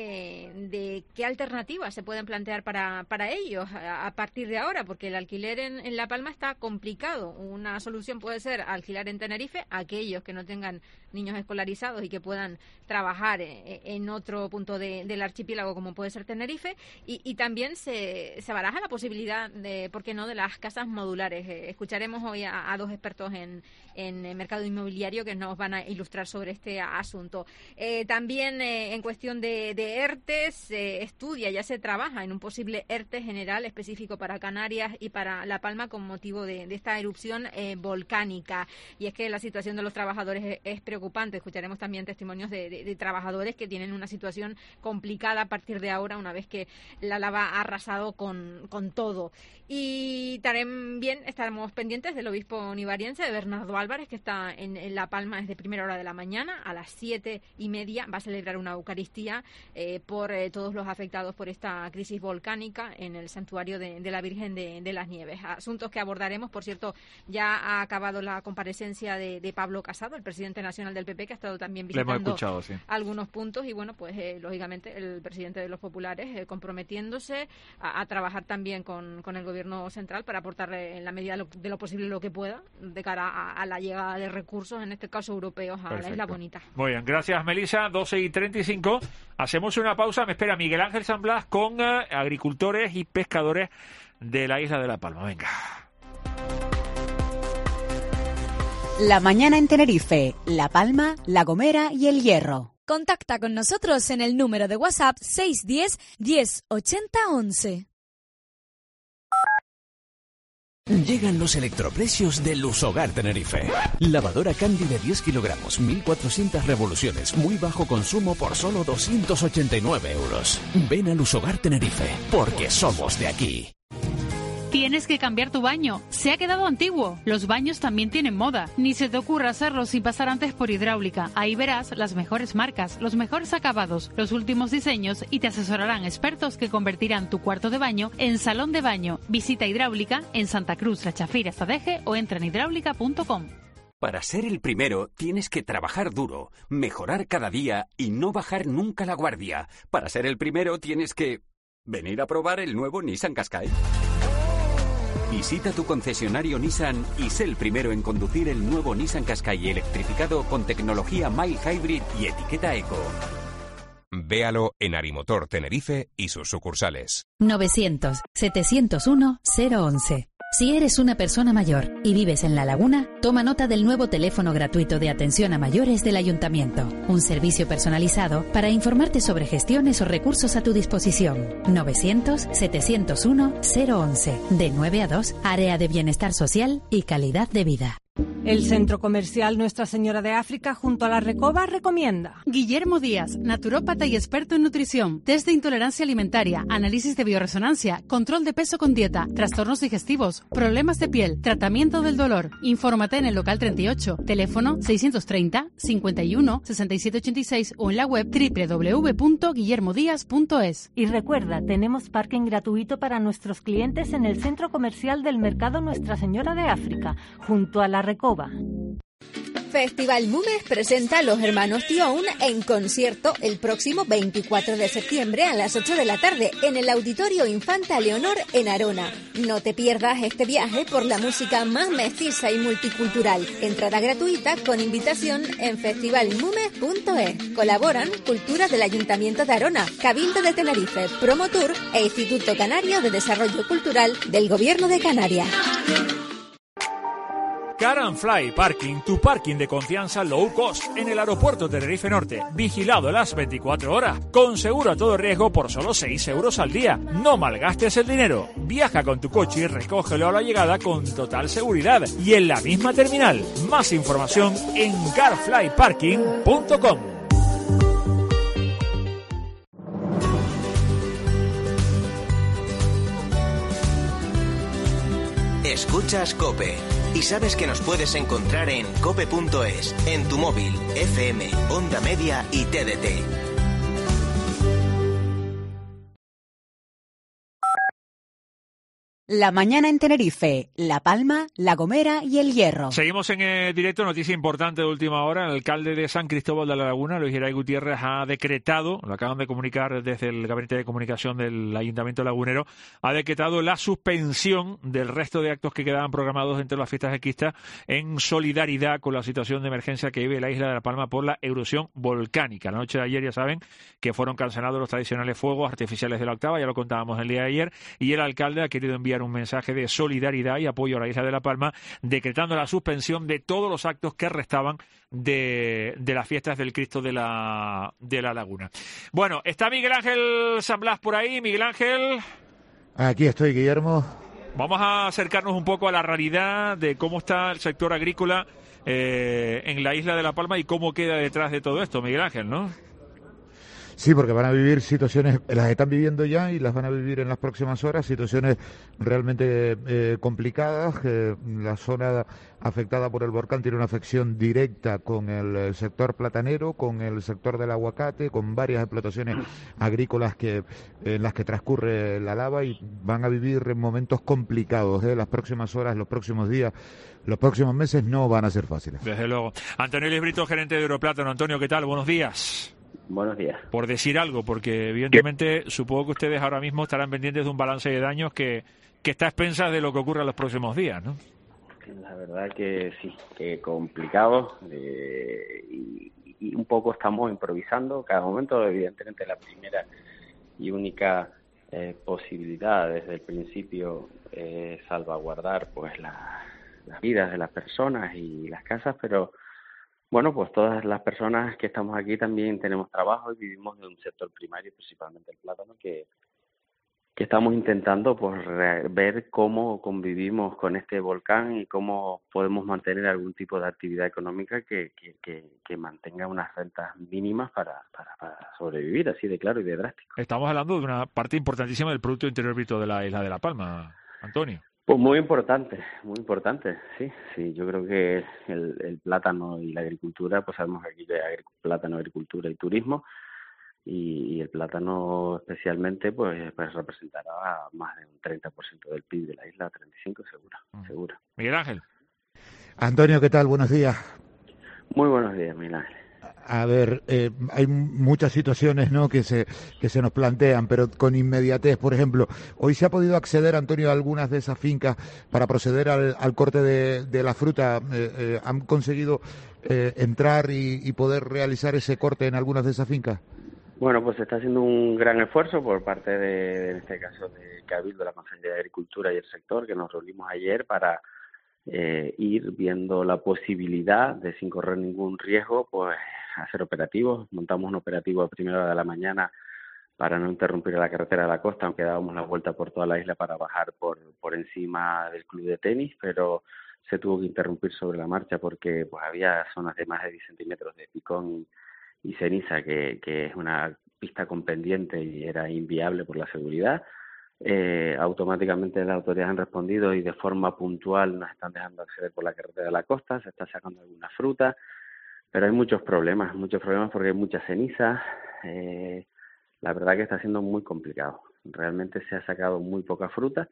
de qué alternativas se pueden plantear para ellos a partir de ahora, porque el alquiler en La Palma está complicado. Una solución puede ser alquilar en Tenerife a aquellos que no tengan niños escolarizados y que puedan trabajar en otro punto del archipiélago, como puede ser Tenerife, y también se baraja la posibilidad de, ¿por qué no?, de las casas modulares. Escucharemos hoy a dos expertos en el mercado inmobiliario que nos van a ilustrar sobre este asunto. También en cuestión de ERTE se estudia, ya se trabaja en un posible ERTE general específico para Canarias y para La Palma con motivo de esta erupción volcánica. Y es que la situación de los trabajadores es preocupante. Escucharemos también testimonios de trabajadores que tienen una situación complicada a partir de ahora, una vez que la lava ha arrasado con todo. Y también estaremos pendientes del obispo nivariense, de Bernardo Álvarez, que está en La Palma desde primera hora de la mañana. A las 7:30 va a celebrar una Eucaristía por todos los afectados por esta crisis volcánica en el santuario de la Virgen de las Nieves. Asuntos que abordaremos. Por cierto, ya ha acabado la comparecencia de Pablo Casado, el presidente nacional del PP, que ha estado también visitando algunos puntos. Y bueno, pues lógicamente el presidente de los populares comprometiéndose a trabajar también con el gobierno central para aportar en la medida de lo posible lo que pueda de cara a la llegada de recursos, en este caso europeos, a la Isla Bonita. Muy bien, gracias Melisa. 12:35. Hacemos una pausa. Me espera Miguel Ángel San Blas con agricultores y pescadores de la isla de La Palma. Venga. La mañana en Tenerife, La Palma, La Gomera y El Hierro. Contacta con nosotros en el número de WhatsApp 610 10 80 11. Llegan los electroprecios de Lusogar Tenerife. Lavadora Candy de 10 kilogramos, 1.400 revoluciones, muy bajo consumo por solo 289 euros. Ven a Lusogar Tenerife, porque somos de aquí. Tienes que cambiar tu baño. Se ha quedado antiguo. Los baños también tienen moda. Ni se te ocurra hacerlo sin pasar antes por Hidráulica. Ahí verás las mejores marcas, los mejores acabados, los últimos diseños y te asesorarán expertos que convertirán tu cuarto de baño en salón de baño. Visita Hidráulica en Santa Cruz, La Chafira, Zadeje o entra en hidráulica.com. Para ser el primero tienes que trabajar duro, mejorar cada día y no bajar nunca la guardia. Para ser el primero tienes que venir a probar el nuevo Nissan Qashqai. Visita tu concesionario Nissan y sé el primero en conducir el nuevo Nissan Qashqai electrificado con tecnología Mild Hybrid y etiqueta Eco. Véalo en Arimotor Tenerife y sus sucursales. 900 701 011. Si eres una persona mayor y vives en La Laguna, toma nota del nuevo teléfono gratuito de atención a mayores del Ayuntamiento. Un servicio personalizado para informarte sobre gestiones o recursos a tu disposición. 900 701 011. De 9 a 2, área de bienestar social y calidad de vida. El Centro Comercial Nuestra Señora de África junto a la Recoba recomienda. Guillermo Díaz, naturópata y experto en nutrición, test de intolerancia alimentaria, análisis de bioresonancia, control de peso con dieta, trastornos digestivos, problemas de piel, tratamiento del dolor. Infórmate en el local 38, teléfono 630 51 67 86 o en la web www.guillermodiaz.es. Y recuerda, tenemos parking gratuito para nuestros clientes en el Centro Comercial del Mercado Nuestra Señora de África, junto a la Recoba. Festival Mumes presenta a los hermanos Tion en concierto el próximo 24 de septiembre a las 8 de la tarde en el Auditorio Infanta Leonor en Arona. No te pierdas este viaje por la música más mestiza y multicultural. Entrada gratuita con invitación en festivalmumes.es. Colaboran Cultura del Ayuntamiento de Arona, Cabildo de Tenerife, Promotur e Instituto Canario de Desarrollo Cultural del Gobierno de Canarias. Car and Fly Parking, tu parking de confianza low cost en el aeropuerto Tenerife Norte, vigilado las 24 horas, con seguro a todo riesgo por solo 6 euros al día. No malgastes el dinero, viaja con tu coche y recógelo a la llegada con total seguridad y en la misma terminal. Más información en carflyparking.com. Escuchas COPE y sabes que nos puedes encontrar en cope.es, en tu móvil, FM, Onda Media y TDT. La mañana en Tenerife, La Palma, La Gomera y El Hierro. Seguimos en directo, noticia importante de última hora. El alcalde de San Cristóbal de la Laguna, Luis Geray Gutiérrez, ha decretado, lo acaban de comunicar desde el Gabinete de Comunicación del Ayuntamiento Lagunero, ha decretado la suspensión del resto de actos que quedaban programados dentro de las fiestas equistas en solidaridad con la situación de emergencia que vive la isla de La Palma por la erupción volcánica. La noche de ayer ya saben que fueron cancelados los tradicionales fuegos artificiales de la octava, ya lo contábamos el día de ayer, y el alcalde ha querido enviar un mensaje de solidaridad y apoyo a la isla de La Palma, decretando la suspensión de todos los actos que restaban de las fiestas del Cristo de la Laguna. Bueno, está Miguel Ángel San Blas por ahí. Miguel Ángel. Aquí estoy, Guillermo. Vamos a acercarnos un poco a la realidad de cómo está el sector agrícola en la isla de La Palma y cómo queda detrás de todo esto, Miguel Ángel, ¿no? Sí, porque van a vivir situaciones, las están viviendo ya y las van a vivir en las próximas horas, situaciones realmente complicadas. La zona afectada por el volcán tiene una afección directa con el sector platanero, con el sector del aguacate, con varias explotaciones agrícolas en las que transcurre la lava y van a vivir momentos complicados. Las próximas horas, los próximos días, los próximos meses no van a ser fáciles. Desde luego. Antonio Luis Brito, gerente de Europlátano. Antonio, ¿qué tal? Buenos días. Buenos días. Por decir algo, porque evidentemente supongo que ustedes ahora mismo estarán pendientes de un balance de daños que está a expensas de lo que ocurra en los próximos días, ¿no? La verdad que sí, que complicado y un poco estamos improvisando cada momento. Evidentemente la primera y única posibilidad desde el principio es salvaguardar pues las vidas de las personas y las casas, pero bueno, pues todas las personas que estamos aquí también tenemos trabajo y vivimos de un sector primario, principalmente el plátano, que estamos intentando pues ver cómo convivimos con este volcán y cómo podemos mantener algún tipo de actividad económica que mantenga unas rentas mínimas para sobrevivir, así de claro y de drástico. Estamos hablando de una parte importantísima del Producto Interior Bruto de la isla de La Palma, Antonio. Pues muy importante, sí. Yo creo que el plátano y la agricultura, pues sabemos que aquí hay plátano, agricultura y turismo, y el plátano especialmente, pues representará más de un 30% del PIB de la isla, 35% seguro. Miguel Ángel. Antonio, ¿qué tal? Buenos días. Muy buenos días, Miguel Ángel. A ver, hay muchas situaciones, ¿no?, que se nos plantean, pero con inmediatez. Por ejemplo, hoy se ha podido acceder, Antonio, a algunas de esas fincas para proceder al corte de la fruta. ¿Han conseguido entrar y poder realizar ese corte en algunas de esas fincas? Bueno, pues se está haciendo un gran esfuerzo por parte en este caso, de Cabildo, la Consejería de Agricultura y el sector, que nos reunimos ayer para ir viendo la posibilidad de, sin correr ningún riesgo, pues hacer operativos. Montamos un operativo a primera hora de la mañana para no interrumpir la carretera de la costa, aunque dábamos la vuelta por toda la isla para bajar por encima del club de tenis, pero se tuvo que interrumpir sobre la marcha porque pues había zonas de más de 10 centímetros de picón y ceniza, que es una pista con pendiente y era inviable por la seguridad. Automáticamente las autoridades han respondido y de forma puntual nos están dejando acceder por la carretera de la costa, se está sacando alguna fruta, pero hay muchos problemas porque hay mucha ceniza. La verdad que está siendo muy complicado. Realmente se ha sacado muy poca fruta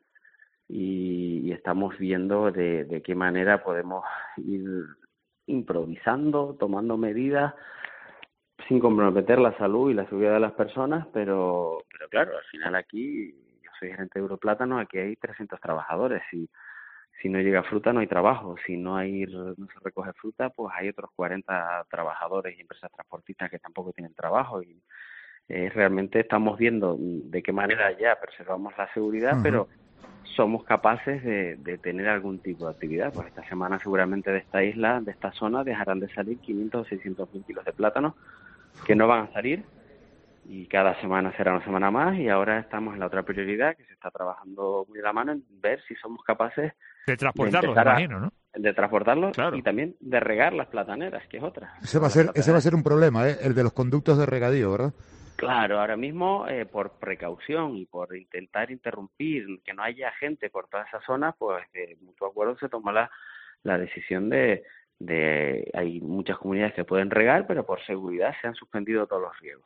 y estamos viendo de qué manera podemos ir improvisando, tomando medidas sin comprometer la salud y la seguridad de las personas, pero claro, al final aquí, yo soy gerente de Europlátano, aquí hay 300 trabajadores y si no llega fruta no hay trabajo, si no se recoge fruta, pues hay otros 40 trabajadores y empresas transportistas que tampoco tienen trabajo y realmente estamos viendo de qué manera ya preservamos la seguridad, pero somos capaces de tener algún tipo de actividad. Pues esta semana seguramente de esta isla, de esta zona, dejarán de salir 500 o 600 mil kilos de plátano que no van a salir, y cada semana será una semana más, y ahora estamos en la otra prioridad que se está trabajando muy de la mano, en ver si somos capaces de transportarlos, me imagino, ¿no? De transportarlos, claro. Y también de regar las plataneras, que es otra. Ese va a ser un problema, el de los conductos de regadío, ¿verdad? Claro, ahora mismo por precaución y por intentar interrumpir que no haya gente por toda esa zona, pues de mutuo acuerdo se tomó la decisión de hay muchas comunidades que pueden regar, pero por seguridad se han suspendido todos los riegos.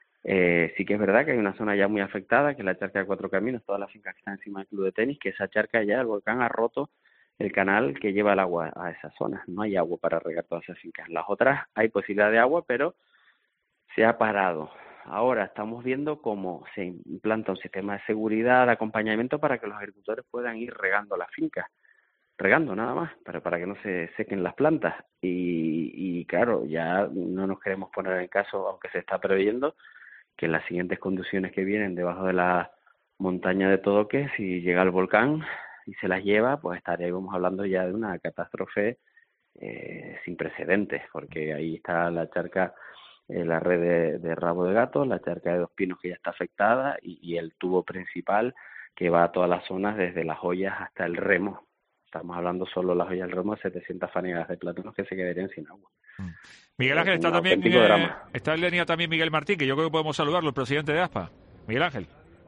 Sí que es verdad que hay una zona ya muy afectada, que es la charca de Cuatro Caminos, todas las fincas que están encima del club de tenis, que esa charca ya, el volcán ha roto el canal que lleva el agua a esas zonas. No hay agua para regar todas esas fincas. Las otras hay posibilidad de agua, pero se ha parado. Ahora estamos viendo cómo se implanta un sistema de seguridad, de acompañamiento para que los agricultores puedan ir regando las fincas. Regando nada más, para que no se sequen las plantas. Y claro, ya no nos queremos poner en caso, aunque se está previendo, que en las siguientes condiciones que vienen debajo de la montaña de Todoque, si llega el volcán y se las lleva, pues estaríamos hablando ya de una catástrofe sin precedentes, porque ahí está la charca, la red de Rabo de Gato, la charca de Dos Pinos que ya está afectada, y el tubo principal que va a todas las zonas desde Las Hoyas hasta el Remo. Estamos hablando solo Las Hoyas del Remo de 700 fanegas de plátanos que se quedarían sin agua. Miguel Ángel, está en línea también Miguel Martín, que yo creo que podemos saludarlo, el presidente de ASPA. Miguel Ángel.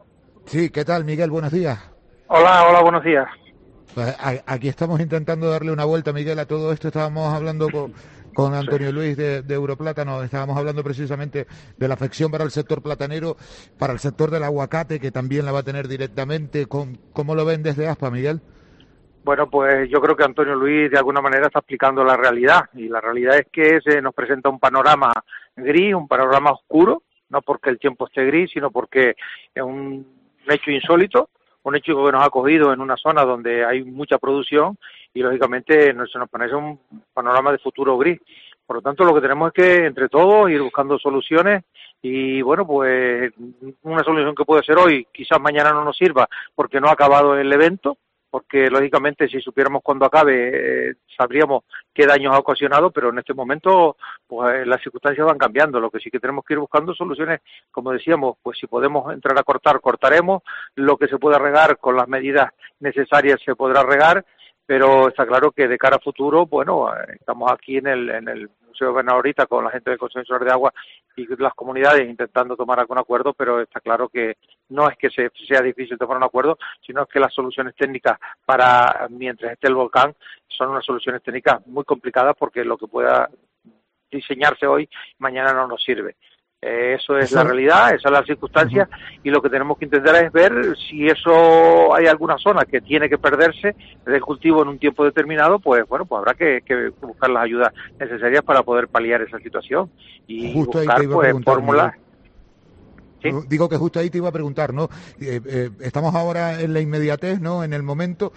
Sí, ¿qué tal, Miguel? Buenos días. Hola, buenos días. Pues aquí estamos intentando darle una vuelta, Miguel, a todo esto. Estábamos hablando con Antonio Luis de Europlátano, estábamos hablando precisamente de la afección para el sector platanero, para el sector del aguacate, que también la va a tener directamente. ¿Cómo lo ven desde ASPA, Miguel? Bueno, pues yo creo que Antonio Luis de alguna manera está explicando la realidad, y la realidad es que se nos presenta un panorama gris, un panorama oscuro, no porque el tiempo esté gris, sino porque es un hecho insólito, un hecho que nos ha cogido en una zona donde hay mucha producción, y lógicamente se nos pone un panorama de futuro gris. Por lo tanto, lo que tenemos es que entre todos ir buscando soluciones, y bueno, pues una solución que puede ser hoy, quizás mañana no nos sirva porque no ha acabado el evento, porque lógicamente si supiéramos cuándo acabe sabríamos qué daños ha ocasionado, pero en este momento pues las circunstancias van cambiando. Lo que sí que tenemos que ir buscando soluciones, como decíamos, pues si podemos entrar a cortar, cortaremos, lo que se pueda regar con las medidas necesarias se podrá regar, pero está claro que de cara a futuro, bueno, estamos aquí en el Museo de ahorita con la gente del Consejo Insular de Agua y las comunidades intentando tomar algún acuerdo, pero está claro que no es que sea difícil tomar un acuerdo, sino que las soluciones técnicas para mientras esté el volcán son unas soluciones técnicas muy complicadas, porque lo que pueda diseñarse hoy, mañana no nos sirve. Eso es la realidad, esas son las circunstancias, y lo que tenemos que intentar es ver si eso hay alguna zona que tiene que perderse del cultivo en un tiempo determinado, pues bueno, pues habrá que buscar las ayudas necesarias para poder paliar esa situación y justo buscar pues fórmulas. ¿Sí? Digo que justo ahí te iba a preguntar, ¿no? Estamos ahora en la inmediatez, ¿no? En el momento,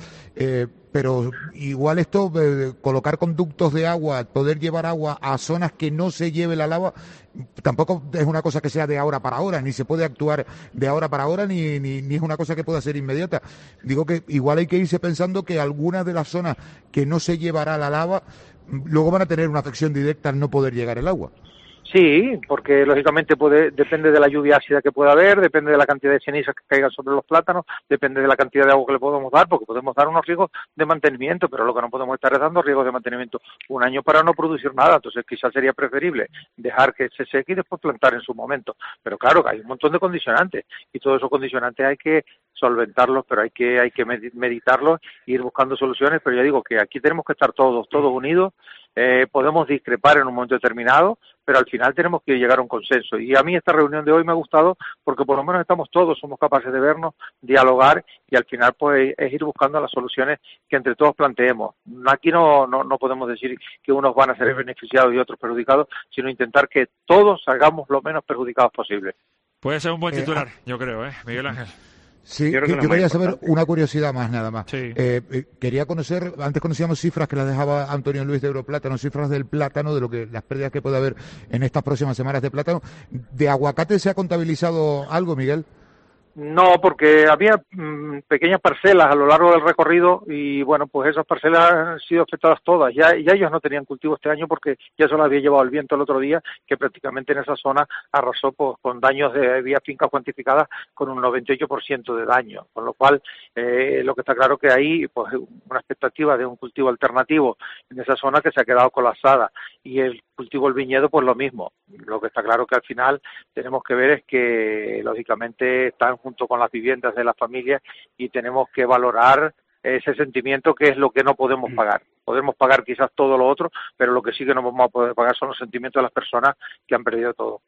pero igual esto, colocar conductos de agua, poder llevar agua a zonas que no se lleve la lava, tampoco es una cosa que sea de ahora para ahora, ni se puede actuar de ahora para ahora, ni es una cosa que pueda ser inmediata. Digo que igual hay que irse pensando que algunas de las zonas que no se llevará la lava, luego van a tener una afección directa al no poder llegar el agua. Sí, porque lógicamente depende de la lluvia ácida que pueda haber, depende de la cantidad de cenizas que caigan sobre los plátanos, depende de la cantidad de agua que le podemos dar, porque podemos dar unos riegos de mantenimiento, pero lo que no podemos estar es dando riegos de mantenimiento un año para no producir nada. Entonces quizás sería preferible dejar que se seque y después plantar en su momento. Pero claro, que hay un montón de condicionantes, y todos esos condicionantes hay que solventarlos, pero hay que meditarlos e ir buscando soluciones. Pero ya digo que aquí tenemos que estar todos unidos. Podemos discrepar en un momento determinado, pero al final tenemos que llegar a un consenso. Y a mí esta reunión de hoy me ha gustado porque por lo menos somos capaces de vernos, dialogar, y al final pues es ir buscando las soluciones que entre todos planteemos. Aquí no podemos decir que unos van a ser beneficiados y otros perjudicados, sino intentar que todos salgamos lo menos perjudicados posible. Puede ser un buen titular, yo creo, Miguel Ángel. Sí, yo quería saber una curiosidad más, nada más. Sí. Quería conocer, antes conocíamos cifras que las dejaba Antonio Luis de Europlátano, cifras del plátano, de las pérdidas que puede haber en estas próximas semanas de plátano. ¿De aguacate se ha contabilizado algo, Miguel? No, porque había pequeñas parcelas a lo largo del recorrido y, bueno, pues esas parcelas han sido afectadas todas. Ya ellos no tenían cultivo este año porque ya se lo había llevado el viento el otro día, que prácticamente en esa zona arrasó pues, con daños había fincas cuantificadas con un 98% de daño. Con lo cual, lo que está claro que hay pues una expectativa de un cultivo alternativo en esa zona que se ha quedado colapsada. Y el cultivo del viñedo, pues lo mismo. Lo que está claro que al final tenemos que ver es que, lógicamente, están junto con las viviendas de las familias y tenemos que valorar ese sentimiento que es lo que no podemos pagar. Podemos pagar quizás todo lo otro, pero lo que sí que no vamos a poder pagar son los sentimientos de las personas que han perdido todo.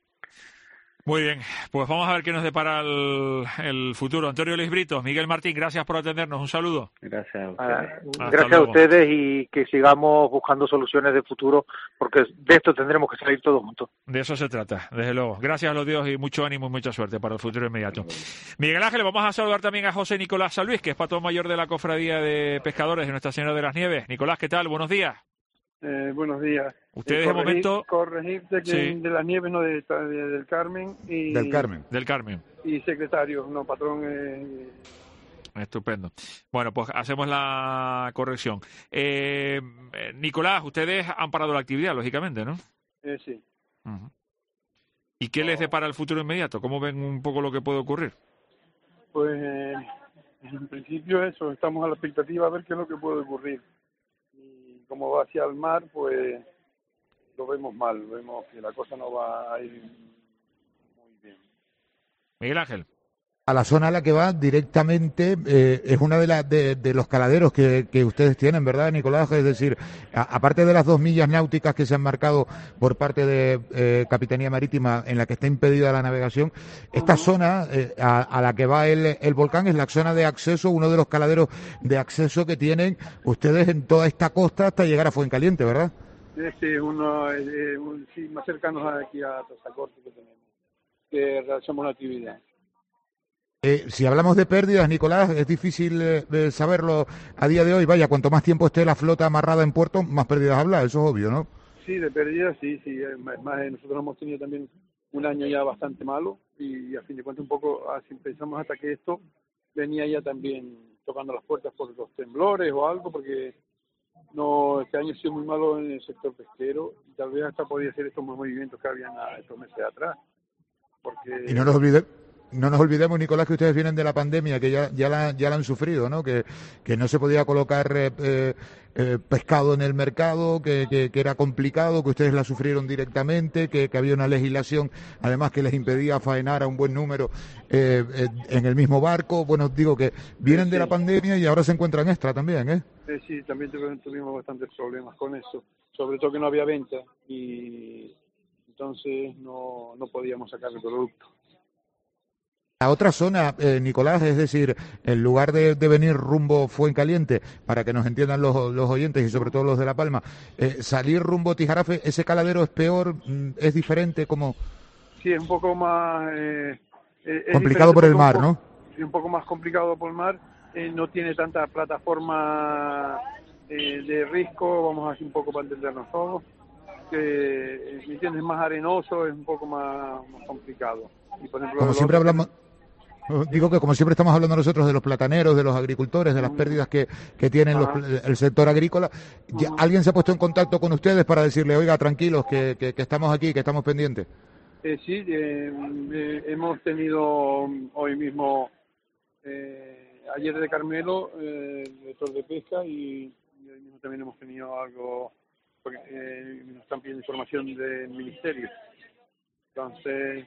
Muy bien, pues vamos a ver qué nos depara el futuro. Antonio Luis Brito, Miguel Martín, gracias por atendernos. Un saludo. Gracias a ustedes. Gracias a ustedes y que sigamos buscando soluciones de futuro, porque de esto tendremos que salir todos juntos. De eso se trata, desde luego. Gracias a los dios y mucho ánimo y mucha suerte para el futuro inmediato. Miguel Ángel, vamos a saludar también a José Nicolás San Luis, que es patrón mayor de la Cofradía de Pescadores de Nuestra Señora de las Nieves. Nicolás, ¿qué tal? Buenos días. Buenos días. Ustedes de momento... Corregirte que sí. De las Nieves, no del Carmen. Y, del Carmen. Y secretario, no patrón. Estupendo. Bueno, pues hacemos la corrección. Nicolás, ustedes han parado la actividad, lógicamente, ¿no? Sí. Uh-huh. ¿Y qué les depara el futuro inmediato? ¿Cómo ven un poco lo que puede ocurrir? Pues en principio eso, estamos a la expectativa a ver qué es lo que puede ocurrir. Como va hacia el mar, pues lo vemos mal, vemos que la cosa no va a ir muy bien. Miguel Ángel. A la zona a la que va directamente es una de los caladeros que ustedes tienen, ¿verdad, Nicolás? Es decir, aparte de las 2 millas náuticas que se han marcado por parte de Capitanía Marítima en la que está impedida la navegación, esta zona a la que va el volcán es la zona de acceso, uno de los caladeros de acceso que tienen ustedes en toda esta costa hasta llegar a Fuencaliente, ¿verdad? Este es uno sí, más cercanos aquí a Tazacorte que tenemos, que realizamos la actividad. Si hablamos de pérdidas, Nicolás, es difícil saberlo a día de hoy. Vaya, cuanto más tiempo esté la flota amarrada en puerto, más pérdidas habla, eso es obvio, ¿no? Sí, de pérdidas, sí. Es más, nosotros hemos tenido también un año ya bastante malo y a fin de cuentas un poco así pensamos hasta que esto venía ya también tocando las puertas por los temblores o algo, porque no este año ha sido muy malo en el sector pesquero y tal vez hasta podía ser estos movimientos que habían estos meses atrás. Porque... Y no nos olvidemos, Nicolás, que ustedes vienen de la pandemia, que ya la han sufrido, ¿no? Que no se podía colocar pescado en el mercado, que era complicado, que ustedes la sufrieron directamente, que había una legislación, además, que les impedía faenar a un buen número en el mismo barco. Bueno, digo que vienen de la pandemia y ahora se encuentran extra también, ¿eh? Sí, también tuvimos bastantes problemas con eso, sobre todo que no había venta y entonces no podíamos sacar el producto. La otra zona, Nicolás, es decir, en lugar de venir rumbo Fuencaliente, para que nos entiendan los oyentes y sobre todo los de La Palma, salir rumbo Tijarafe, ¿ese caladero es peor, es diferente? ¿Cómo? Sí, es un poco más... complicado por el mar, ¿no? Sí, un poco más complicado por el mar, no tiene tanta plataforma de risco, vamos a hacer un poco para entendernos todos, que, ¿me entiendes? Más arenoso, es un poco más complicado. Y por ejemplo, como siempre hablamos... Digo que como siempre estamos hablando nosotros de los plataneros, de los agricultores, de las pérdidas que tienen el sector agrícola. ¿Alguien se ha puesto en contacto con ustedes para decirle, oiga, tranquilos, que estamos aquí, que estamos pendientes? Sí, hemos tenido hoy mismo, ayer de Carmelo, el director de pesca, y hoy mismo también hemos tenido algo, porque nos están pidiendo información del ministerio. Entonces...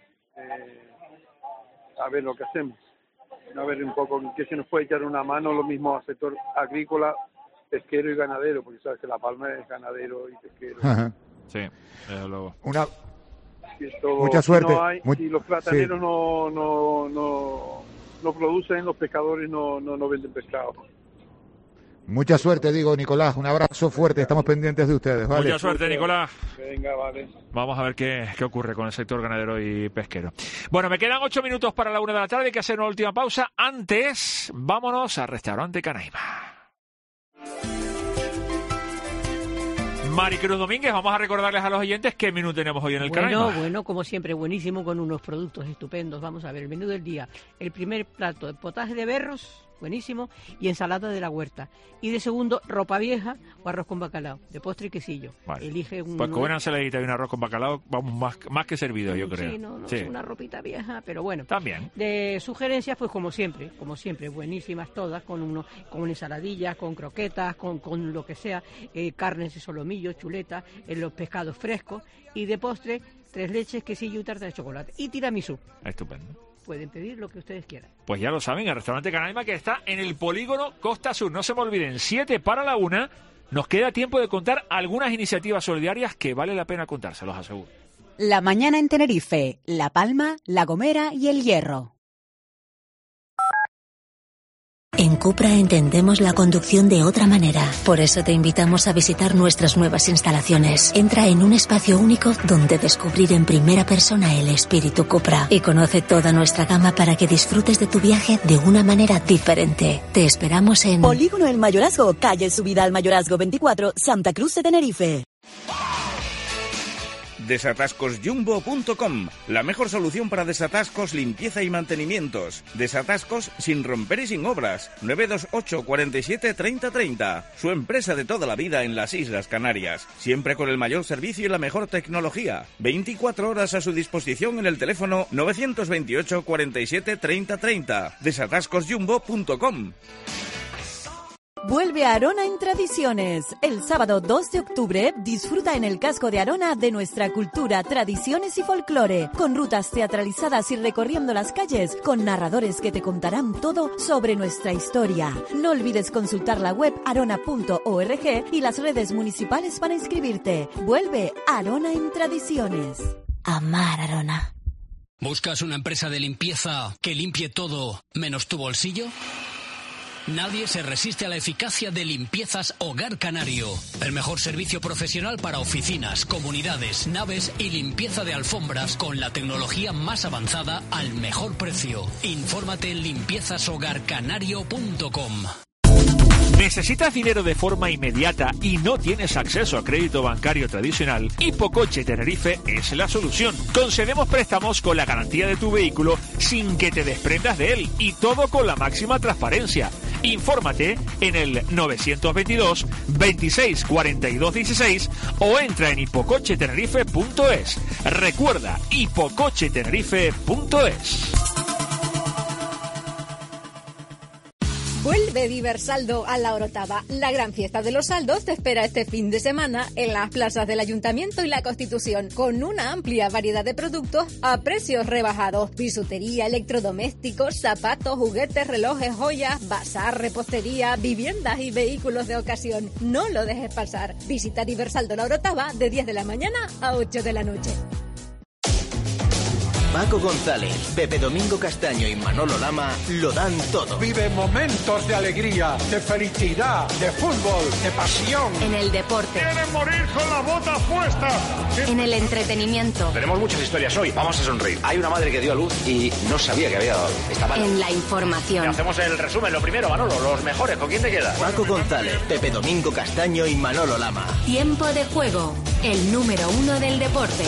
a ver lo que hacemos, a ver un poco qué se nos puede echar una mano, lo mismo al sector agrícola, pesquero y ganadero, porque sabes que La Palma es ganadero y pesquero. Ajá. Sí, desde luego. Mucha suerte. Si los plataneros no producen, los pescadores no venden pescado. Mucha suerte, digo, Nicolás. Un abrazo fuerte. Estamos pendientes de ustedes, ¿vale? Mucha suerte, Nicolás. Venga, vale. Vamos a ver qué ocurre con el sector ganadero y pesquero. Bueno, me quedan 8 minutos para la 1 de la tarde. Hay que hacer una última pausa. Antes, vámonos al restaurante Canaima. Maricruz Domínguez, vamos a recordarles a los oyentes qué menú tenemos hoy en el Canaima. Bueno, como siempre, buenísimo, con unos productos estupendos. Vamos a ver, el menú del día. El primer plato, de potaje de berros, buenísimo, y ensalada de la huerta. Y de segundo, ropa vieja o arroz con bacalao, de postre y quesillo. Vale. Elige un... Pues con una ensaladita y un arroz con bacalao, vamos más que servidos, yo creo. Sí, no es una ropita vieja, pero bueno. También. De sugerencias, pues como siempre, buenísimas todas, con ensaladillas, con croquetas, con lo que sea, carnes de solomillo, chuletas, los pescados frescos, y de postre, 3 leches, quesillo y tarta de chocolate. Y tiramisú. Estupendo. Pueden pedir lo que ustedes quieran. Pues ya lo saben, el restaurante Canaima, que está en el polígono Costa Sur. No se me olviden, 1:07. Nos queda tiempo de contar algunas iniciativas solidarias que vale la pena contar, se los aseguro. La mañana en Tenerife, La Palma, La Gomera y El Hierro. En Cupra entendemos la conducción de otra manera. Por eso te invitamos a visitar nuestras nuevas instalaciones. Entra en un espacio único donde descubrir en primera persona el espíritu Cupra y conoce toda nuestra gama para que disfrutes de tu viaje de una manera diferente. Te esperamos en Polígono El Mayorazgo, calle Subida al Mayorazgo 24, Santa Cruz de Tenerife. Desatascosjumbo.com, la mejor solución para desatascos, limpieza y mantenimientos. Desatascos sin romper y sin obras. 928 47 30 30. Su empresa de toda la vida en las Islas Canarias. Siempre con el mayor servicio y la mejor tecnología. 24 horas a su disposición en el teléfono 928 47 30 30. Desatascosjumbo.com. Vuelve a Arona en Tradiciones. El sábado 2 de octubre disfruta en el casco de Arona de nuestra cultura, tradiciones y folclore, con rutas teatralizadas y recorriendo las calles, con narradores que te contarán todo sobre nuestra historia. No olvides consultar la web arona.org y las redes municipales para inscribirte. Vuelve Arona en Tradiciones. Amar Arona. ¿Buscas una empresa de limpieza que limpie todo menos tu bolsillo? Nadie se resiste a la eficacia de Limpiezas Hogar Canario. El mejor servicio profesional para oficinas, comunidades, naves y limpieza de alfombras con la tecnología más avanzada al mejor precio. Infórmate en limpiezashogarcanario.com. ¿Necesitas dinero de forma inmediata y no tienes acceso a crédito bancario tradicional? Hipocoche Tenerife es la solución. Concedemos préstamos con la garantía de tu vehículo sin que te desprendas de él y todo con la máxima transparencia. Infórmate en el 922 26 42 16 o entra en hipocochetenerife.es. Recuerda, hipocochetenerife.es. Vuelve Diversaldo a La Orotava. La gran fiesta de los saldos te espera este fin de semana en las plazas del Ayuntamiento y la Constitución, con una amplia variedad de productos a precios rebajados. Bisutería, electrodomésticos, zapatos, juguetes, relojes, joyas, bazar, repostería, viviendas y vehículos de ocasión. No lo dejes pasar. Visita Diversaldo La Orotava de 10 de la mañana a 8 de la noche. Paco González, Pepe Domingo Castaño y Manolo Lama lo dan todo. Vive momentos de alegría, de felicidad, de fútbol, de pasión. En el deporte. ¡Quieren morir con la bota puesta! En el entretenimiento. Tenemos muchas historias hoy, vamos a sonreír. Hay una madre que dio a luz y no sabía que había dado. Estaba en la información. Hacemos el resumen, lo primero, Manolo, los mejores, ¿con quién te quedas? Paco González, Pepe Domingo Castaño y Manolo Lama. Tiempo de juego, el número 1 del deporte.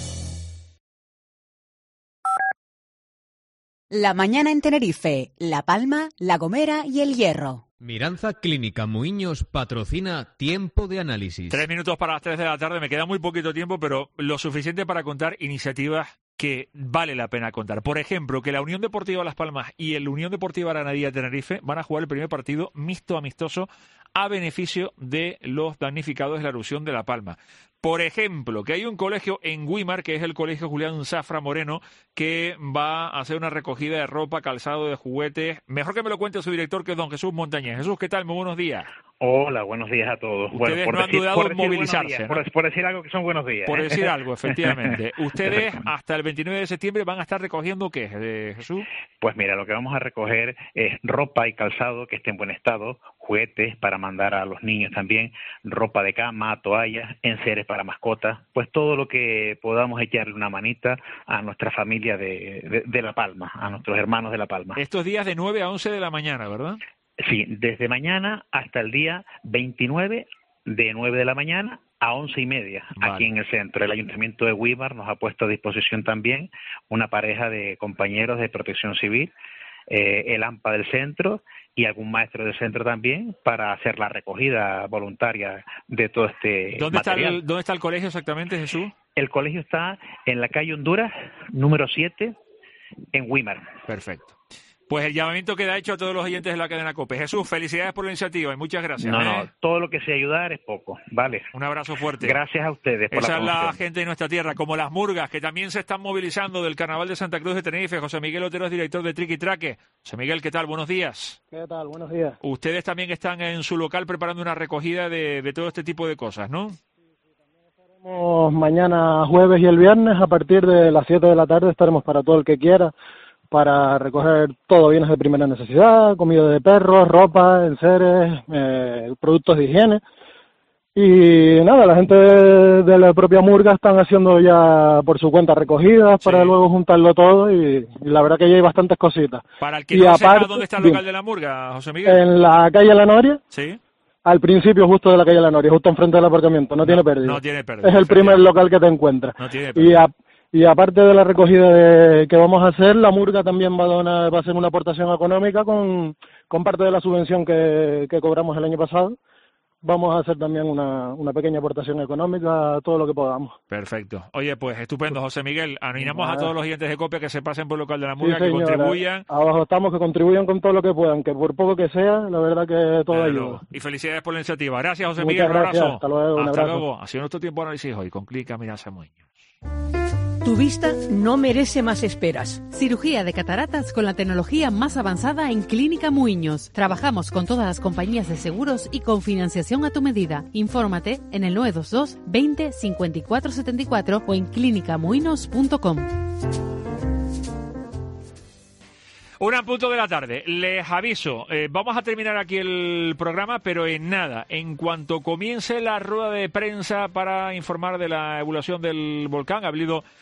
La mañana en Tenerife, La Palma, La Gomera y El Hierro. Miranza Clínica Muiños patrocina Tiempo de Análisis. 3 minutos para las 3 de la tarde, me queda muy poquito tiempo, pero lo suficiente para contar iniciativas que vale la pena contar. Por ejemplo, que la Unión Deportiva Las Palmas y el Unión Deportiva Granadilla Tenerife van a jugar el primer partido mixto amistoso a beneficio de los damnificados de la erupción de La Palma. Por ejemplo, que hay un colegio en Güímar, que es el Colegio Julián Zafra Moreno, que va a hacer una recogida de ropa, calzado, de juguetes. Mejor que me lo cuente su director, que es don Jesús Montañez. Jesús, ¿qué tal? Muy buenos días. Hola, buenos días a todos. Ustedes no han dudado en movilizarse, ¿no? Por decir algo que son buenos días. Por decir algo, efectivamente. Ustedes hasta el 29 de septiembre van a estar recogiendo, ¿qué, Jesús? Pues mira, lo que vamos a recoger es ropa y calzado que esté en buen estado, juguetes para mandar a los niños también, ropa de cama, toallas, enseres para mascotas, pues todo lo que podamos echarle una manita a nuestra familia de La Palma, a nuestros hermanos de La Palma. Estos días de 9 a 11 de la mañana, ¿verdad? Sí, desde mañana hasta el día 29, de 9 de la mañana a 11:30 Vale. aquí en el centro. El Ayuntamiento de Güímar nos ha puesto a disposición también una pareja de compañeros de Protección Civil, el AMPA del centro y algún maestro del centro también para hacer la recogida voluntaria de todo este material. ¿Dónde está el colegio exactamente, Jesús? El colegio está en la calle Honduras, número 7, en Güímar. Perfecto. Pues el llamamiento queda hecho a todos los oyentes de la cadena COPE. Jesús, felicidades por la iniciativa y muchas gracias. No, todo lo que sea ayudar es poco, ¿vale? Un abrazo fuerte. Gracias a ustedes por Esa la es la promoción. gente de nuestra tierra, como las murgas, que también se están movilizando del Carnaval de Santa Cruz de Tenerife. José Miguel Otero es director de Triqui Traque. José Miguel, ¿qué tal? Buenos días. ¿Qué tal? Buenos días. Ustedes también están en su local preparando una recogida de todo este tipo de cosas, ¿no? Mañana jueves y el viernes a partir de las 7 de la tarde estaremos para todo el que quiera para recoger todo, bienes de primera necesidad, comida de perros, ropa, enseres, productos de higiene. Y nada, la gente de la propia murga están haciendo ya por su cuenta recogidas para luego juntarlo todo y la verdad que ya hay bastantes cositas. Para el que no sepa dónde está el local de la murga, José Miguel. En la calle La Noria. Sí. Al principio justo de la calle La Noria, justo enfrente del aparcamiento, no tiene pérdida. No tiene pérdida. Es el primer local que te encuentras. No tiene pérdida. Y aparte de la recogida que vamos a hacer, la murga también va a hacer una aportación económica con parte de la subvención que cobramos el año pasado. Vamos a hacer también una pequeña aportación económica, todo lo que podamos. Perfecto. Oye, pues estupendo, José Miguel. Animamos a Nada. todos los oyentes de COPE que se pasen por el local de la Sí, murga, que señora. contribuyan. Abajo estamos, que contribuyan con todo lo que puedan, que por poco que sea, la verdad que todo Desde ayuda. luego. Y felicidades por la iniciativa. Gracias, José Muchas Miguel. Un gracias. abrazo. Hasta luego, un Hasta abrazo. luego. Ha sido nuestro tiempo de análisis hoy con Clínica Mirasa Muñoz. Tu vista no merece más esperas. Cirugía de cataratas con la tecnología más avanzada en Clínica Muiños. Trabajamos con todas las compañías de seguros y con financiación a tu medida. Infórmate en el 922 20 54 74 o en clinicamuinos.com. 1:00 p.m. Les aviso, vamos a terminar aquí el programa, pero en nada. En cuanto comience la rueda de prensa para informar de la evolución del volcán, ha habido